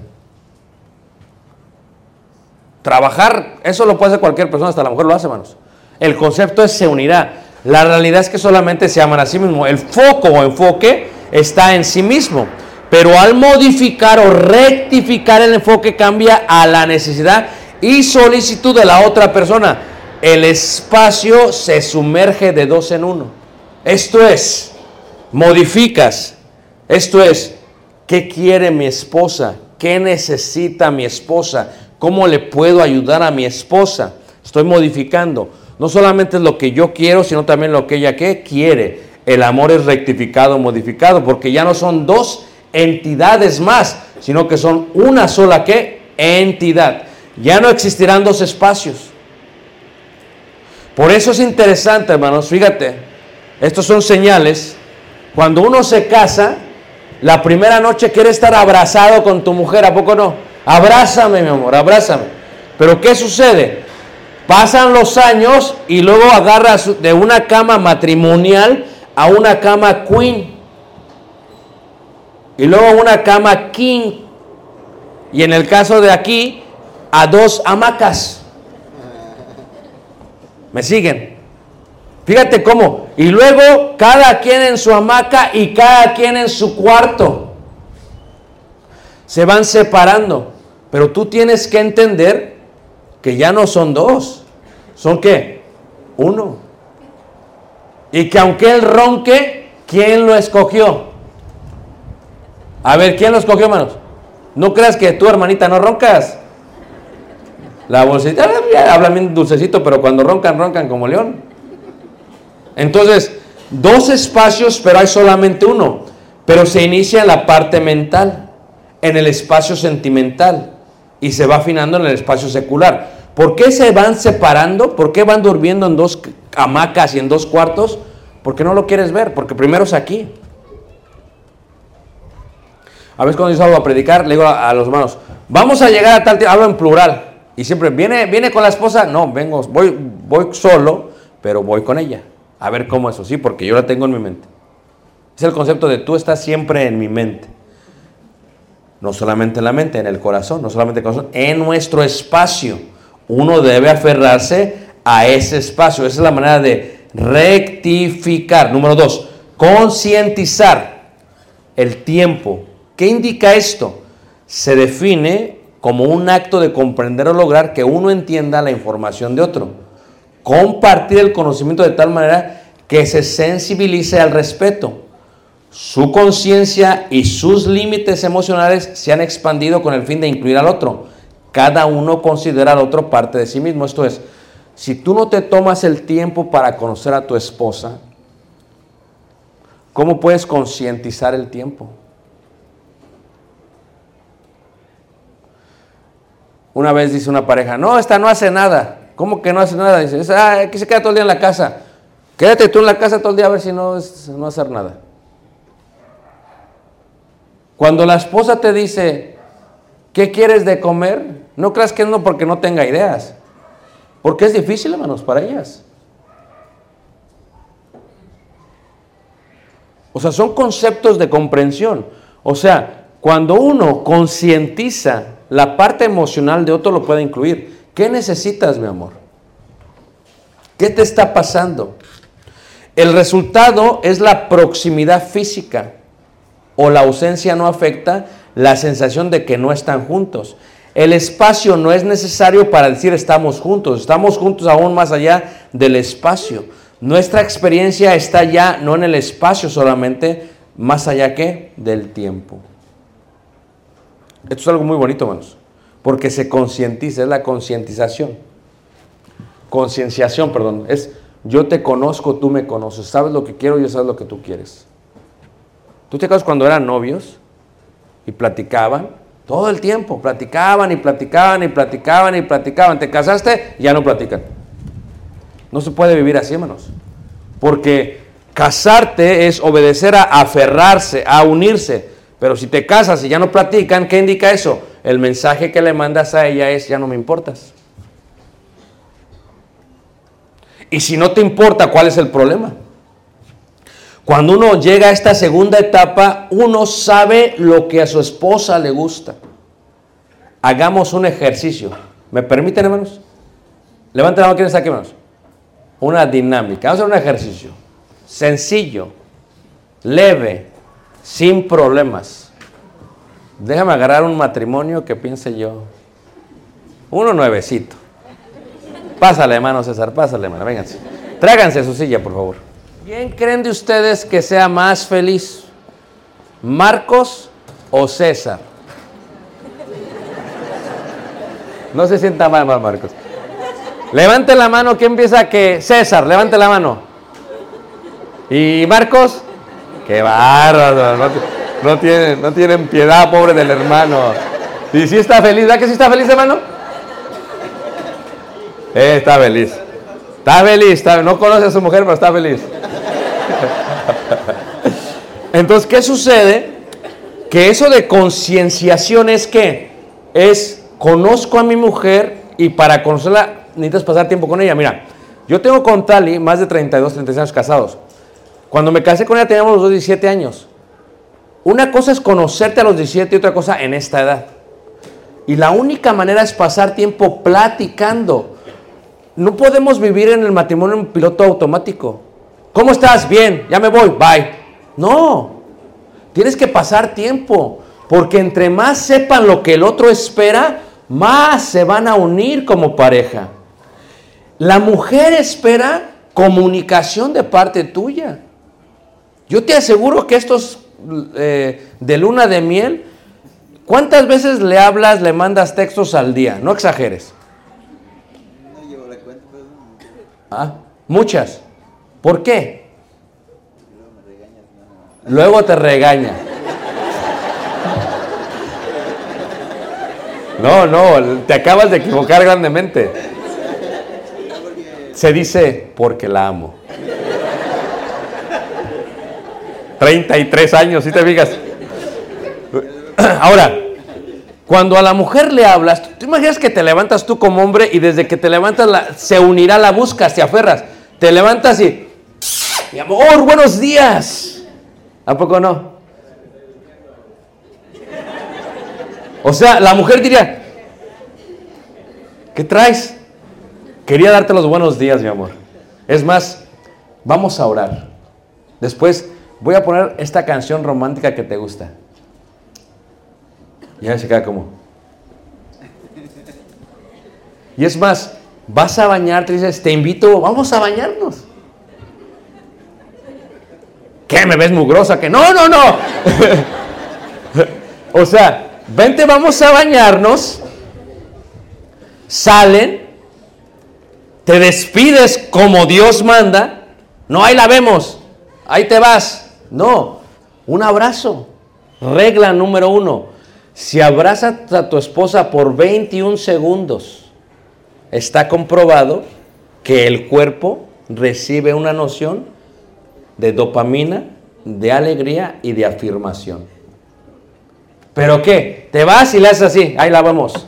Trabajar, eso lo puede hacer cualquier persona, hasta la mujer lo hace, hermanos. El concepto es se unirá. La realidad es que solamente se aman a sí mismo. El foco o enfoque está en sí mismo. Pero al modificar o rectificar el enfoque cambia a la necesidad y solicitud de la otra persona. El espacio se sumerge de dos en uno. Esto es, modificas. Esto es, ¿qué quiere mi esposa? ¿Qué necesita mi esposa? ¿Cómo le puedo ayudar a mi esposa? Estoy modificando. No solamente es lo que yo quiero, sino también lo que ella ¿qué? quiere. El amor es rectificado, modificado, porque ya no son dos entidades más, sino que son una sola ¿qué? entidad. Ya no existirán dos espacios. Por eso es interesante, hermanos, fíjate, estos son señales. Cuando uno se casa, la primera noche quiere estar abrazado con tu mujer, ¿a poco no? Abrázame, mi amor, abrázame. Pero ¿qué sucede? Pasan los años y luego agarras de una cama matrimonial a una cama queen. Y luego una cama king. Y en el caso de aquí, a dos hamacas. ¿Me siguen? Fíjate cómo. Y luego cada quien en su hamaca y cada quien en su cuarto. Se van separando. Pero tú tienes que entender que ya no son dos. ¿Son qué? Uno. Y que aunque él ronque, ¿quién lo escogió? A ver, ¿quién lo escogió, hermanos? No creas que tú, hermanita, no roncas. La bolsita, hablan bien dulcecito, pero cuando roncan, roncan como león. Entonces, dos espacios, pero hay solamente uno. Pero se inicia en la parte mental, en el espacio sentimental, y se va afinando en el espacio secular. ¿Por qué se van separando? ¿Por qué van durmiendo en dos hamacas y en dos cuartos? Porque no lo quieres ver, porque primero es aquí. A veces cuando yo salgo a predicar, le digo a, a los hermanos, vamos a llegar a tal tiempo, hablo en plural. Y siempre, ¿viene, viene con la esposa? No, vengo, voy, voy solo, pero voy con ella. A ver cómo eso, sí, porque yo la tengo en mi mente. Es el concepto de tú estás siempre en mi mente. No solamente en la mente, en el corazón, no solamente en el corazón, en nuestro espacio. Uno debe aferrarse a ese espacio. Esa es la manera de rectificar. Número dos, concientizar el tiempo. ¿Qué indica esto? Se define como un acto de comprender o lograr que uno entienda la información de otro. Compartir el conocimiento de tal manera que se sensibilice al respeto. Su conciencia y sus límites emocionales se han expandido con el fin de incluir al otro. Cada uno considera al otro parte de sí mismo. Esto es, si tú no te tomas el tiempo para conocer a tu esposa, ¿cómo puedes concientizar el tiempo? Una vez dice una pareja, no, esta no hace nada. ¿Cómo que no hace nada? Dice, ah, aquí se queda todo el día en la casa. Quédate tú en la casa todo el día a ver si no es no hacer nada. Cuando la esposa te dice, ¿qué quieres de comer? No creas que no porque no tenga ideas. Porque es difícil, hermanos, para ellas. O sea, son conceptos de comprensión. O sea, cuando uno concientiza la parte emocional de otro, lo puede incluir. ¿Qué necesitas, mi amor? ¿Qué te está pasando? El resultado es la proximidad física o la ausencia no afecta la sensación de que no están juntos. El espacio no es necesario para decir estamos juntos. Estamos juntos aún más allá del espacio. Nuestra experiencia está ya no en el espacio solamente, más allá que del tiempo. Esto es algo muy bonito, hermanos, porque se concientiza, es la concientización. Concienciación, perdón, es yo te conozco, tú me conoces, sabes lo que quiero, yo sabes lo que tú quieres. ¿Tú te acuerdas cuando eran novios y platicaban Todo el tiempo, platicaban y platicaban y platicaban y platicaban. Te casaste, ya no platican. No se puede vivir así, hermanos. Porque casarte es obedecer a aferrarse, a unirse. Pero si te casas y ya no platican, ¿qué indica eso? El mensaje que le mandas a ella es, ya no me importas. Y si no te importa, ¿cuál es el problema? Cuando uno llega a esta segunda etapa, uno sabe lo que a su esposa le gusta. Hagamos un ejercicio. ¿Me permiten, hermanos? Levanten la mano, ¿quién está aquí, hermanos? Una dinámica. Vamos a hacer un ejercicio. Sencillo, leve, sin problemas. Déjame agarrar un matrimonio que piense yo. Uno nuevecito. Pásale, hermano César, pásale, hermano, vénganse. Tráiganse su silla, por favor. ¿Quién creen de ustedes que sea más feliz? ¿Marcos o César? No se sienta mal, mal Marcos. Levante la mano, ¿quién piensa que César? Levante la mano. ¿Y Marcos? ¡Qué bárbaro! No, no, tienen, no tienen piedad, pobre del hermano. ¿Y sí está feliz? ¿Verdad que sí está feliz, hermano? Eh, está feliz. Está feliz, está, no conoce a su mujer, pero está feliz. Entonces, ¿qué sucede? Que eso de concienciación es ¿qué? Es, conozco a mi mujer y para conocerla necesitas pasar tiempo con ella. Mira, yo tengo con Tali más de treinta y dos, treinta y seis años casados. Cuando me casé con ella teníamos los dos diecisiete años. Una cosa es conocerte a los diecisiete y otra cosa en esta edad. Y la única manera es pasar tiempo platicando. No podemos vivir en el matrimonio en piloto automático. ¿Cómo estás? Bien, ya me voy, bye. No, tienes que pasar tiempo, porque entre más sepan lo que el otro espera, más se van a unir como pareja. La mujer espera comunicación de parte tuya. Yo te aseguro que estos eh, de luna de miel, ¿cuántas veces le hablas, le mandas textos al día? No exageres. Ah, muchas. ¿Por qué? Luego te regaña. No, no, te acabas de equivocar grandemente. Se dice porque la amo. treinta y tres años, ¿sí te fijas? Ahora, cuando a la mujer le hablas, ¿tú imaginas que te levantas tú como hombre y desde que te levantas la, se unirá, la buscas, te aferras? Te levantas y, mi amor, buenos días. ¿A poco no? O sea, la mujer diría, ¿qué traes? Quería darte los buenos días, mi amor. Es más, vamos a orar. Después voy a poner esta canción romántica que te gusta. Y ya se queda como. Y es más, vas a bañarte y dices, te invito, vamos a bañarnos. ¿Qué? ¿Me ves mugrosa? Que no, no, no. O sea, vente, vamos a bañarnos. Salen. Te despides como Dios manda. No, ahí la vemos. Ahí te vas. No, un abrazo. Regla número uno. Si abrazas a tu esposa por veintiún segundos, está comprobado que el cuerpo recibe una noción de dopamina, de alegría y de afirmación. ¿Pero qué? Te vas y le haces así, ahí la vamos.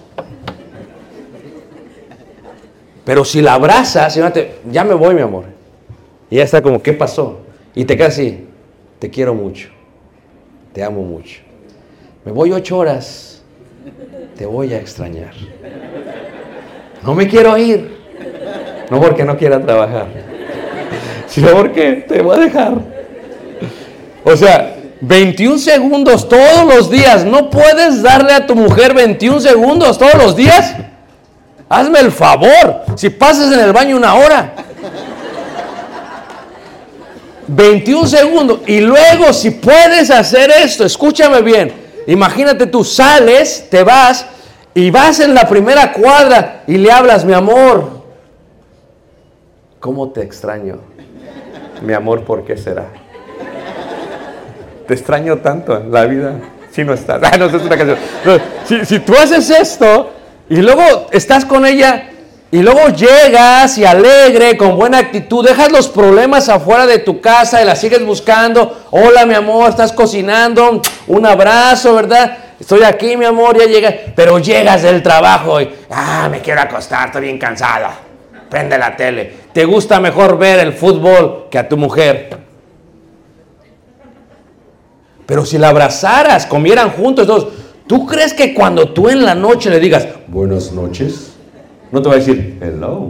Pero si la abrazas, ya me voy, mi amor. Y ya está como, ¿qué pasó? Y te quedas así, te quiero mucho, te amo mucho. Me voy ocho horas, te voy a extrañar. No me quiero ir, no porque no quiera trabajar, sino porque te voy a dejar. O sea, veintiún segundos todos los días. ¿No puedes darle a tu mujer veintiún segundos todos los días? Hazme el favor, si pasas en el baño una hora. veintiún segundos. Y luego, si puedes hacer esto, escúchame bien. Imagínate, tú sales, te vas y vas en la primera cuadra y le hablas, mi amor, ¿cómo te extraño? Mi amor, ¿por qué será? Te extraño tanto en la vida. Si no estás, ah, no, es una canción. No, si, si tú haces esto y luego estás con ella y luego llegas y alegre, con buena actitud, dejas los problemas afuera de tu casa y la sigues buscando. Hola, mi amor, estás cocinando, un abrazo, ¿verdad? Estoy aquí, mi amor, ya llegas. Pero llegas del trabajo y, ah, me quiero acostar, estoy bien cansada. Prende la tele. Te gusta mejor ver el fútbol que a tu mujer. Pero si la abrazaras, comieran juntos, todos, ¿tú crees que cuando tú en la noche le digas, buenas noches, no te va a decir, hello?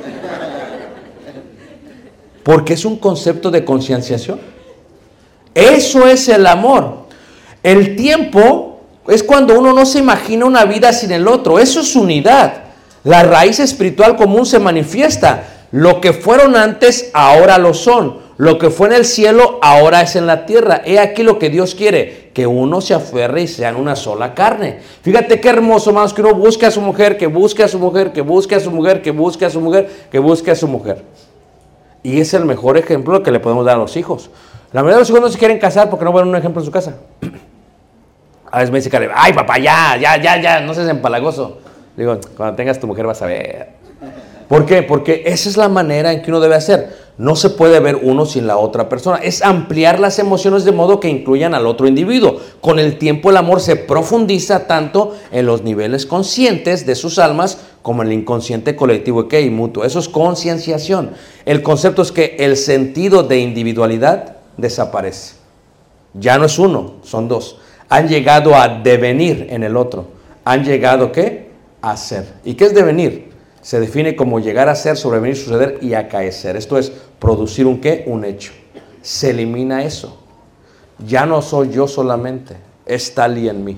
Porque es un concepto de concienciación. Eso es el amor. El tiempo es cuando uno no se imagina una vida sin el otro. Eso es unidad. La raíz espiritual común se manifiesta. Lo que fueron antes, ahora lo son. Lo que fue en el cielo, ahora es en la tierra. He aquí lo que Dios quiere, que uno se aferre y sean una sola carne. Fíjate qué hermoso, hermanos, que uno busque a su mujer, que busque a su mujer, que busque a su mujer, que busque a su mujer, que busque a su mujer. Y es el mejor ejemplo que le podemos dar a los hijos. La mayoría de los hijos no se quieren casar porque no ven un ejemplo en su casa. A veces me dice Caleb, ay papá, ya, ya, ya, ya, no seas empalagoso. Digo, cuando tengas tu mujer vas a ver. ¿Por qué? Porque esa es la manera en que uno debe hacer. No se puede ver uno sin la otra persona. Es ampliar las emociones de modo que incluyan al otro individuo. Con el tiempo el amor se profundiza tanto en los niveles conscientes de sus almas como en el inconsciente colectivo ¿qué? Y mutuo. Eso es concienciación. El concepto es que el sentido de individualidad desaparece. Ya no es uno, son dos. Han llegado a devenir en el otro. Han llegado ¿qué? A ser. ¿Y qué es devenir? Se define como llegar a ser, sobrevenir, suceder y acaecer. Esto es producir un qué, un hecho. Se elimina eso. Ya no soy yo solamente, es tal y en mí.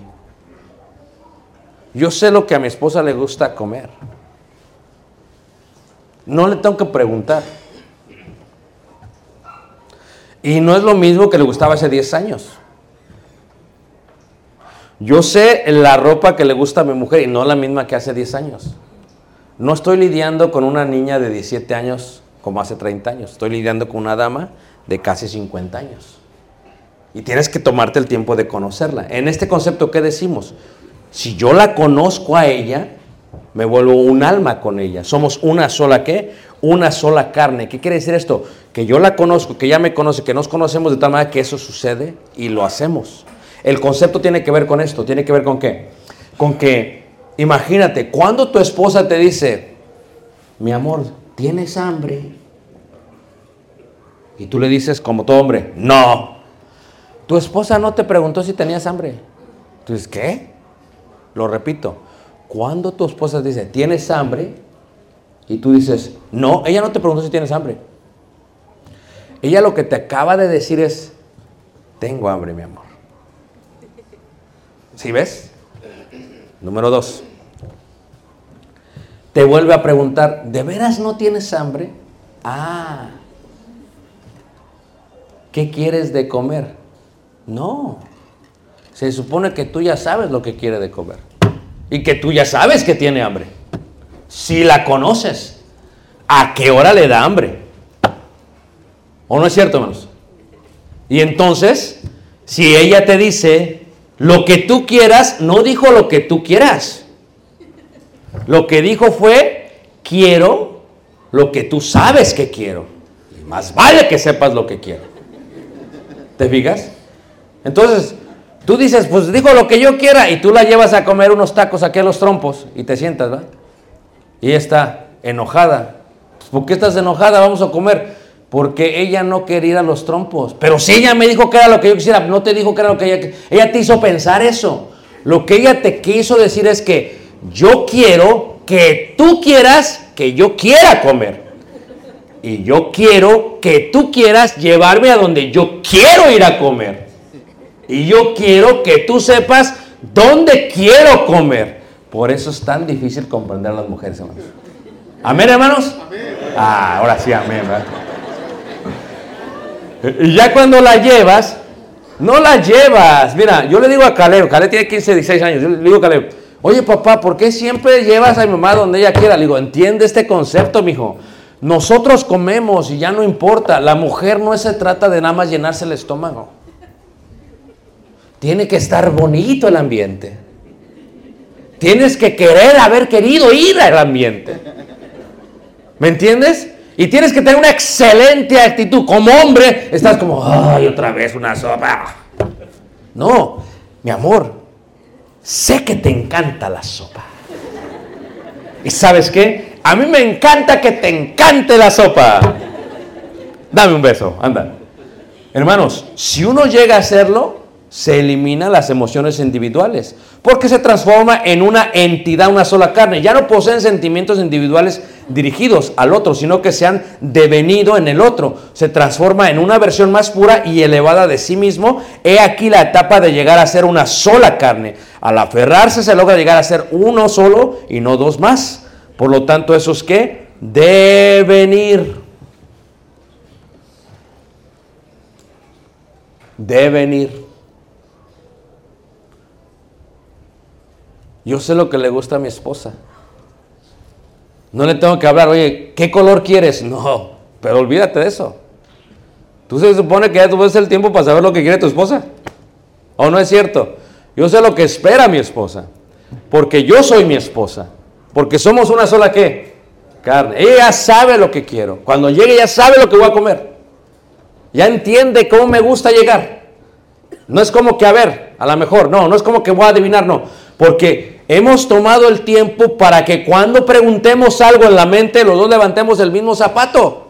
Yo sé lo que a mi esposa le gusta comer. No le tengo que preguntar. Y no es lo mismo que le gustaba hace diez años. Yo sé la ropa que le gusta a mi mujer y no la misma que hace diez años. No estoy lidiando con una niña de diecisiete años como hace treinta años. Estoy lidiando con una dama de casi cincuenta años. Y tienes que tomarte el tiempo de conocerla. En este concepto, ¿qué decimos? Si yo la conozco a ella, me vuelvo un alma con ella. Somos una sola, ¿qué? Una sola carne. ¿Qué quiere decir esto? Que yo la conozco, que ella me conoce, que nos conocemos de tal manera que eso sucede y lo hacemos. El concepto tiene que ver con esto. ¿Tiene que ver con qué? Con que... Imagínate, cuando tu esposa te dice, mi amor, ¿tienes hambre? Y tú le dices, como todo hombre, no. Tu esposa no te preguntó si tenías hambre. Tú dices, ¿qué? Lo repito. Cuando tu esposa te dice, ¿tienes hambre? Y tú dices, no, ella no te preguntó si tienes hambre. Ella lo que te acaba de decir es, tengo hambre, mi amor. ¿Sí ves? Número dos, te vuelve a preguntar, ¿de veras no tienes hambre? Ah, ¿qué quieres de comer? No, se supone que tú ya sabes lo que quiere de comer y que tú ya sabes que tiene hambre. Si la conoces, ¿a qué hora le da hambre? ¿O no es cierto, hermanos? Y entonces, si ella te dice... Lo que tú quieras, no dijo lo que tú quieras. Lo que dijo fue, quiero lo que tú sabes que quiero. Y más vale que sepas lo que quiero. ¿Te fijas? Entonces, tú dices, pues dijo lo que yo quiera, y tú la llevas a comer unos tacos aquí a los trompos, y te sientas, ¿verdad? Y ella está enojada. ¿Por qué estás enojada? Vamos a comer. Porque ella no quería ir a los trompos. Pero si ella me dijo que era lo que yo quisiera, no te dijo que era lo que ella... Ella te hizo pensar eso. Lo que ella te quiso decir es que yo quiero que tú quieras que yo quiera comer. Y yo quiero que tú quieras llevarme a donde yo quiero ir a comer. Y yo quiero que tú sepas dónde quiero comer. Por eso es tan difícil comprender a las mujeres, hermanos. ¿Amén, hermanos? Amén. Ah, ahora sí, amén, ¿verdad? Y ya cuando la llevas, no la llevas. Mira, yo le digo a Caleb, Caleb tiene quince, dieciséis años, yo le digo a Caleb, oye papá, ¿por qué siempre llevas a mi mamá donde ella quiera? Le digo, entiende este concepto, mijo. Nosotros comemos y ya no importa. La mujer no se trata de nada más llenarse el estómago. tiene que estar bonito el ambiente. Tienes que querer haber querido ir al ambiente. ¿Me entiendes? Y tienes que tener una excelente actitud. Como hombre, estás como, ay, otra vez una sopa. No, mi amor, sé que te encanta la sopa. ¿Y sabes qué? A mí me encanta que te encante la sopa. Dame un beso, anda. Hermanos, si uno llega a hacerlo, se eliminan las emociones individuales, porque se transforma en una entidad, una sola carne. Ya no poseen sentimientos individuales dirigidos al otro, sino que se han devenido en el otro. Se transforma en una versión más pura y elevada de sí mismo. He aquí la etapa de llegar a ser una sola carne. Al aferrarse se logra llegar a ser uno solo y no dos más. Por lo tanto, eso es que devenir. Devenir. Yo sé lo que le gusta a mi esposa. No le tengo que hablar, oye, ¿qué color quieres? No, pero olvídate de eso. Tú se supone que ya tuviste el tiempo para saber lo que quiere tu esposa. ¿O no es cierto? Yo sé lo que espera mi esposa. Porque yo soy mi esposa. Porque somos una sola, ¿qué? Carne. Ella ya sabe lo que quiero. Cuando llegue ya sabe lo que voy a comer. Ya entiende cómo me gusta llegar. No es como que, a ver, a lo mejor, no, no es como que voy a adivinar, no. Porque hemos tomado el tiempo para que cuando preguntemos algo en la mente, los dos levantemos el mismo zapato.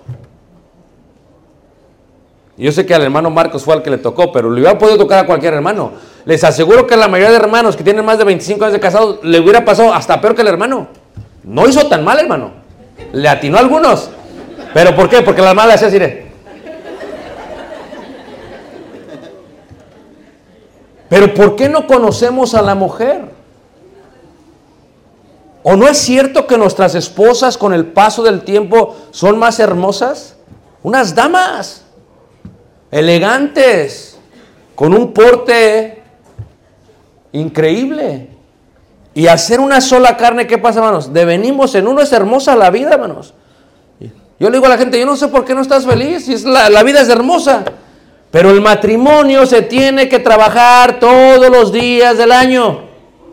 Yo sé que al hermano Marcos fue al que le tocó, pero le hubiera podido tocar a cualquier hermano. Les aseguro que a la mayoría de hermanos que tienen más de veinticinco años de casados, le hubiera pasado hasta peor que el hermano. No hizo tan mal, hermano. Le atinó a algunos. ¿Pero por qué? Porque la hermana le hacía así de... Pero ¿por qué no conocemos a la mujer? ¿O no es cierto que nuestras esposas con el paso del tiempo son más hermosas? Unas damas, elegantes, con un porte increíble. Y al ser una sola carne, ¿qué pasa, hermanos? Devenimos en uno, es hermosa la vida, hermanos. Yo le digo a la gente, yo no sé por qué no estás feliz, si es la, la vida es hermosa. Pero el matrimonio se tiene que trabajar todos los días del año.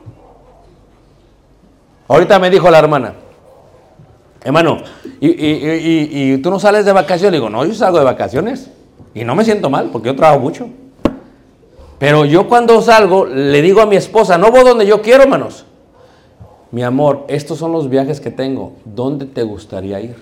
Ahorita me dijo la hermana, hermano, ¿y, y, y, y tú no sales de vacaciones? Le digo, no, yo salgo de vacaciones y no me siento mal porque yo trabajo mucho. Pero yo cuando salgo le digo a mi esposa, no voy donde yo quiero, hermanos. Mi amor, estos son los viajes que tengo. ¿Dónde te gustaría ir?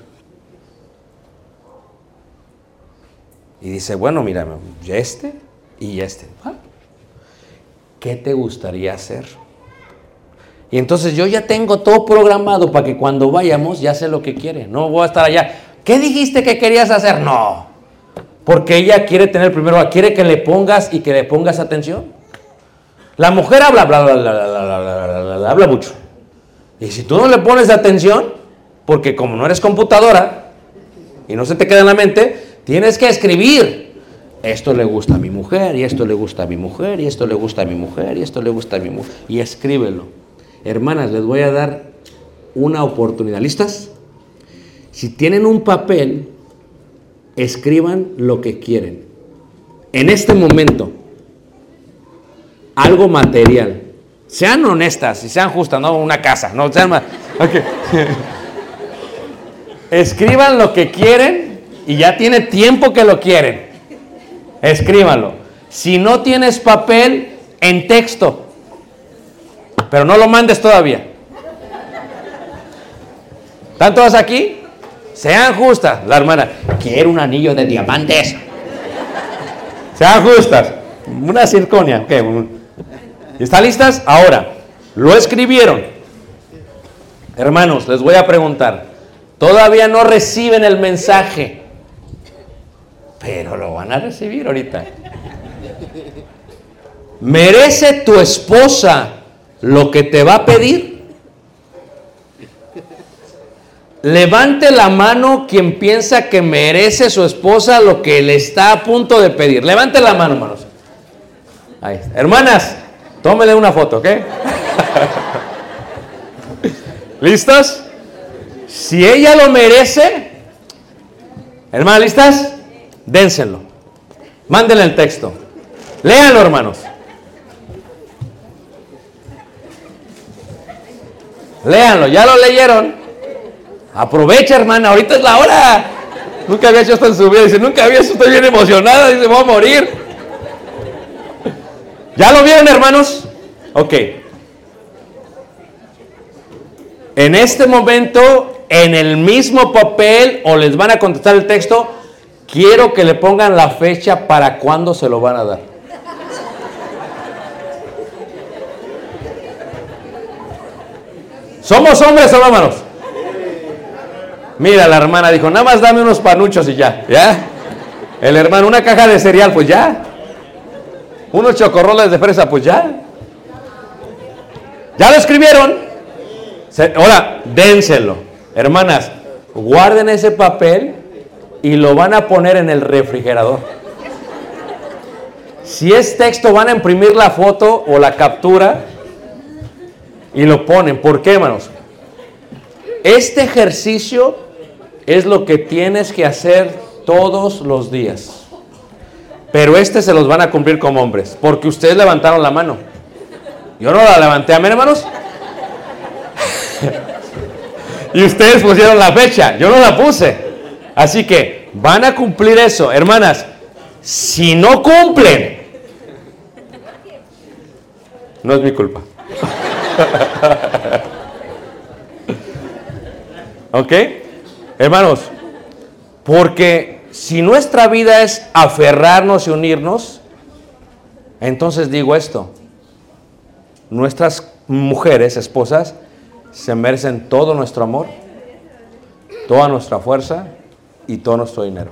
Y dice, bueno, mira, este y este. ¿Qué te gustaría hacer? Y entonces yo ya tengo todo programado para que cuando vayamos ya sé lo que quiere. No voy a estar allá. ¿Qué dijiste que querías hacer? No. Porque ella quiere tener primero, quiere que le pongas y que le pongas atención. La mujer habla, bla, bla, bla, bla, bla, bla, bla, bla, habla mucho. Y si tú no le pones atención, porque como no eres computadora y no se te queda en la mente, tienes que escribir. Esto le gusta a mi mujer, y esto le gusta a mi mujer, y esto le gusta a mi mujer, y esto le gusta a mi mujer. Y escríbelo. Hermanas, les voy a dar una oportunidad. ¿Listas? Si tienen un papel, escriban lo que quieren. En este momento, algo material. Sean honestas y sean justas, no una casa. No, sean más. Okay. Escriban lo que quieren y ya tiene tiempo que lo quieren. Escríbanlo. Si no tienes papel, en texto. Pero no lo mandes todavía. ¿Están todas aquí? Sean justas. La hermana, quiero un anillo de diamantes. Sean justas. Una circonia. Okay. ¿Están listas? Ahora, lo escribieron. Hermanos, les voy a preguntar. Todavía no reciben el mensaje, pero lo van a recibir ahorita. ¿Merece tu esposa lo que te va a pedir? Levante la mano quien piensa que merece su esposa lo que le está a punto de pedir. Levante la mano, hermanos. Ahí está. Hermanas, tómenle una foto, ¿ok? ¿Listos? Si ella lo merece, hermanas, ¿listas? Dénselo. Mándenle el texto. Léanlo, hermanos. Léanlo, ya lo leyeron. Aprovecha, hermana, ahorita es la hora. Nunca había hecho esto en su vida. Dice, nunca había hecho, estoy bien emocionada. Dice, voy a morir. ¿Ya lo vieron, hermanos? Ok. En este momento, en el mismo papel, o les van a contestar el texto, quiero que le pongan la fecha para cuándo se lo van a dar. ¿Somos hombres o no, hermanos? Mira, la hermana dijo, nada más dame unos panuchos y ya, ¿ya? El hermano, una caja de cereal, pues ya. Unos chocorroles de fresa, pues ya. ¿Ya lo escribieron? Se, ahora, dénselo. Hermanas, guarden ese papel y lo van a poner en el refrigerador. Si es texto, van a imprimir la foto o la captura y lo ponen. ¿Por qué, hermanos? Este ejercicio es lo que tienes que hacer todos los días. Pero este se los van a cumplir como hombres, porque ustedes levantaron la mano. Yo no la levanté, amén, hermanos. Y ustedes pusieron la fecha, yo no la puse. Así que van a cumplir eso, hermanas. Si no cumplen, no es mi culpa. ¿Ok? Hermanos, porque si nuestra vida es aferrarnos y unirnos, entonces digo esto: nuestras mujeres, esposas, se merecen todo nuestro amor, toda nuestra fuerza y todo nuestro dinero.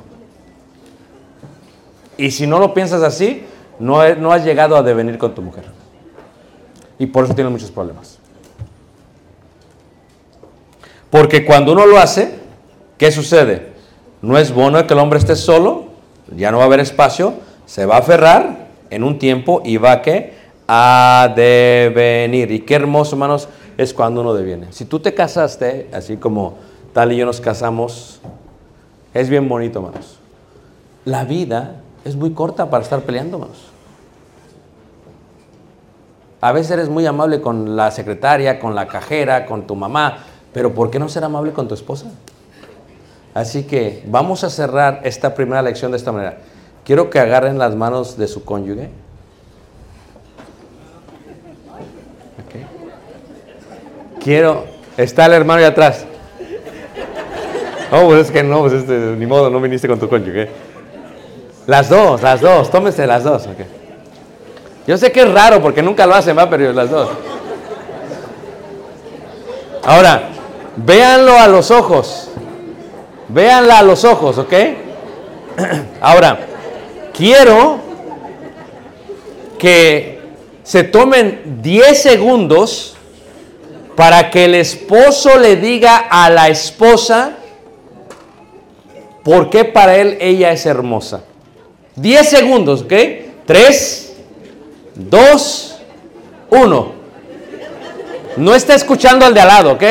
Y si no lo piensas así, no, no has llegado a devenir con tu mujer. Y por eso tienes muchos problemas. Porque cuando uno lo hace, ¿qué sucede? No es bueno que el hombre esté solo, ya no va a haber espacio, se va a aferrar en un tiempo y va a ¿qué? A devenir. Y qué hermoso, hermanos, es cuando uno deviene. Si tú te casaste, así como Tal y yo nos casamos, es bien bonito, hermanos. La vida es muy corta para estar peleando, hermanos. A veces eres muy amable con la secretaria, con la cajera, con tu mamá, pero ¿por qué no ser amable con tu esposa? Así que vamos a cerrar esta primera lección de esta manera. Quiero que agarren las manos de su cónyuge. Okay. Quiero... Está el hermano ahí atrás. Oh, pues es que no, pues este, ni modo, no viniste con tu cónyuge. Las dos, las dos, tómense las dos. Okay. Yo sé que es raro porque nunca lo hacen, ¿va? Pero las dos. Ahora, véanlo a los ojos. Véanla a los ojos, ¿ok? Ahora, quiero que se tomen diez segundos para que el esposo le diga a la esposa por qué para él ella es hermosa. diez segundos, ¿ok? tres, dos, uno. No está escuchando al de al lado, ¿ok?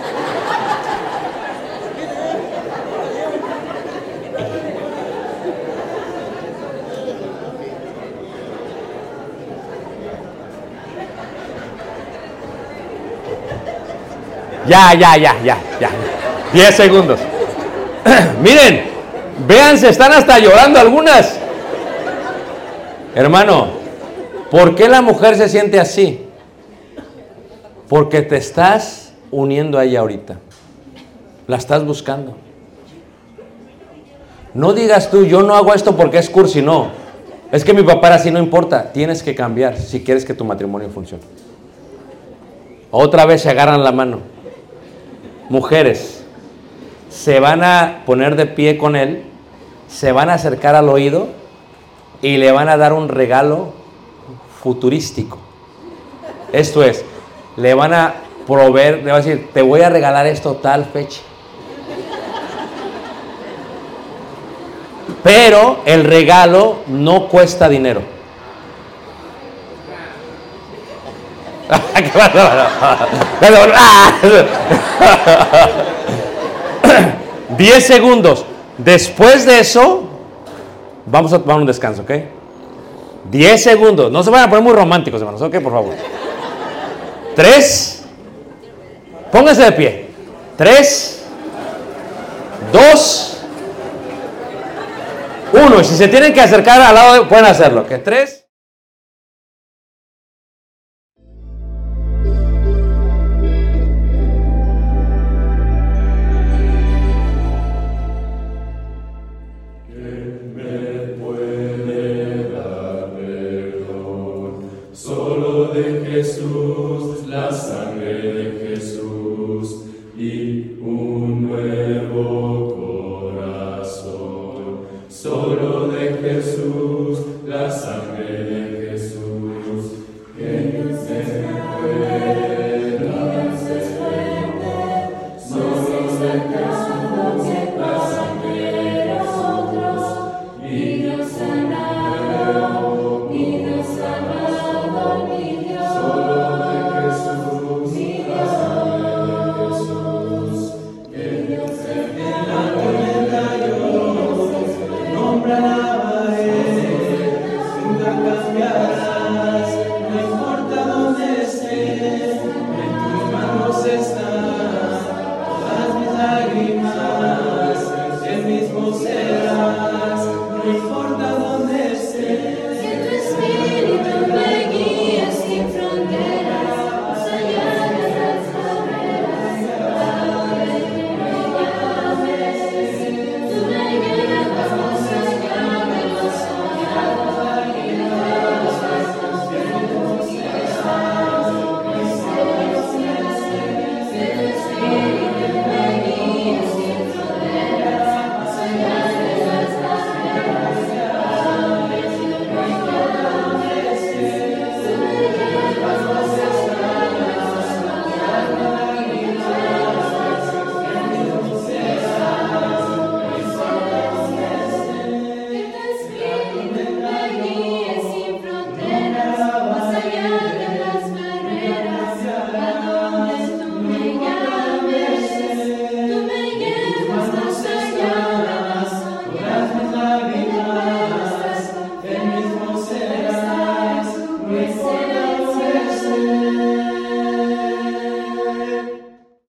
Ya, ya, ya, ya, ya. diez segundos. Miren, vean, se están hasta llorando algunas. Hermano, ¿por qué la mujer se siente así? Porque te estás uniendo a ella ahorita. La estás buscando. No digas tú, yo no hago esto porque es cursi, no. Es que mi papá era así, no importa. Tienes que cambiar si quieres que tu matrimonio funcione. Otra vez se agarran la mano. Mujeres, se van a poner de pie con él, se van a acercar al oído y le van a dar un regalo futurístico. Esto es, le van a proveer, le van a decir, te voy a regalar esto tal fecha. Pero el regalo no cuesta dinero. diez segundos. Después de eso, vamos a tomar un descanso, ¿ok? diez segundos. No se van a poner muy románticos, hermanos, ¿ok? Por favor. tres, Pónganse de pie. Tres, dos, uno. Y si se tienen que acercar al lado, de, pueden hacerlo. ¿Qué? Tres. Solo de Jesús, la sangre de Jesús, y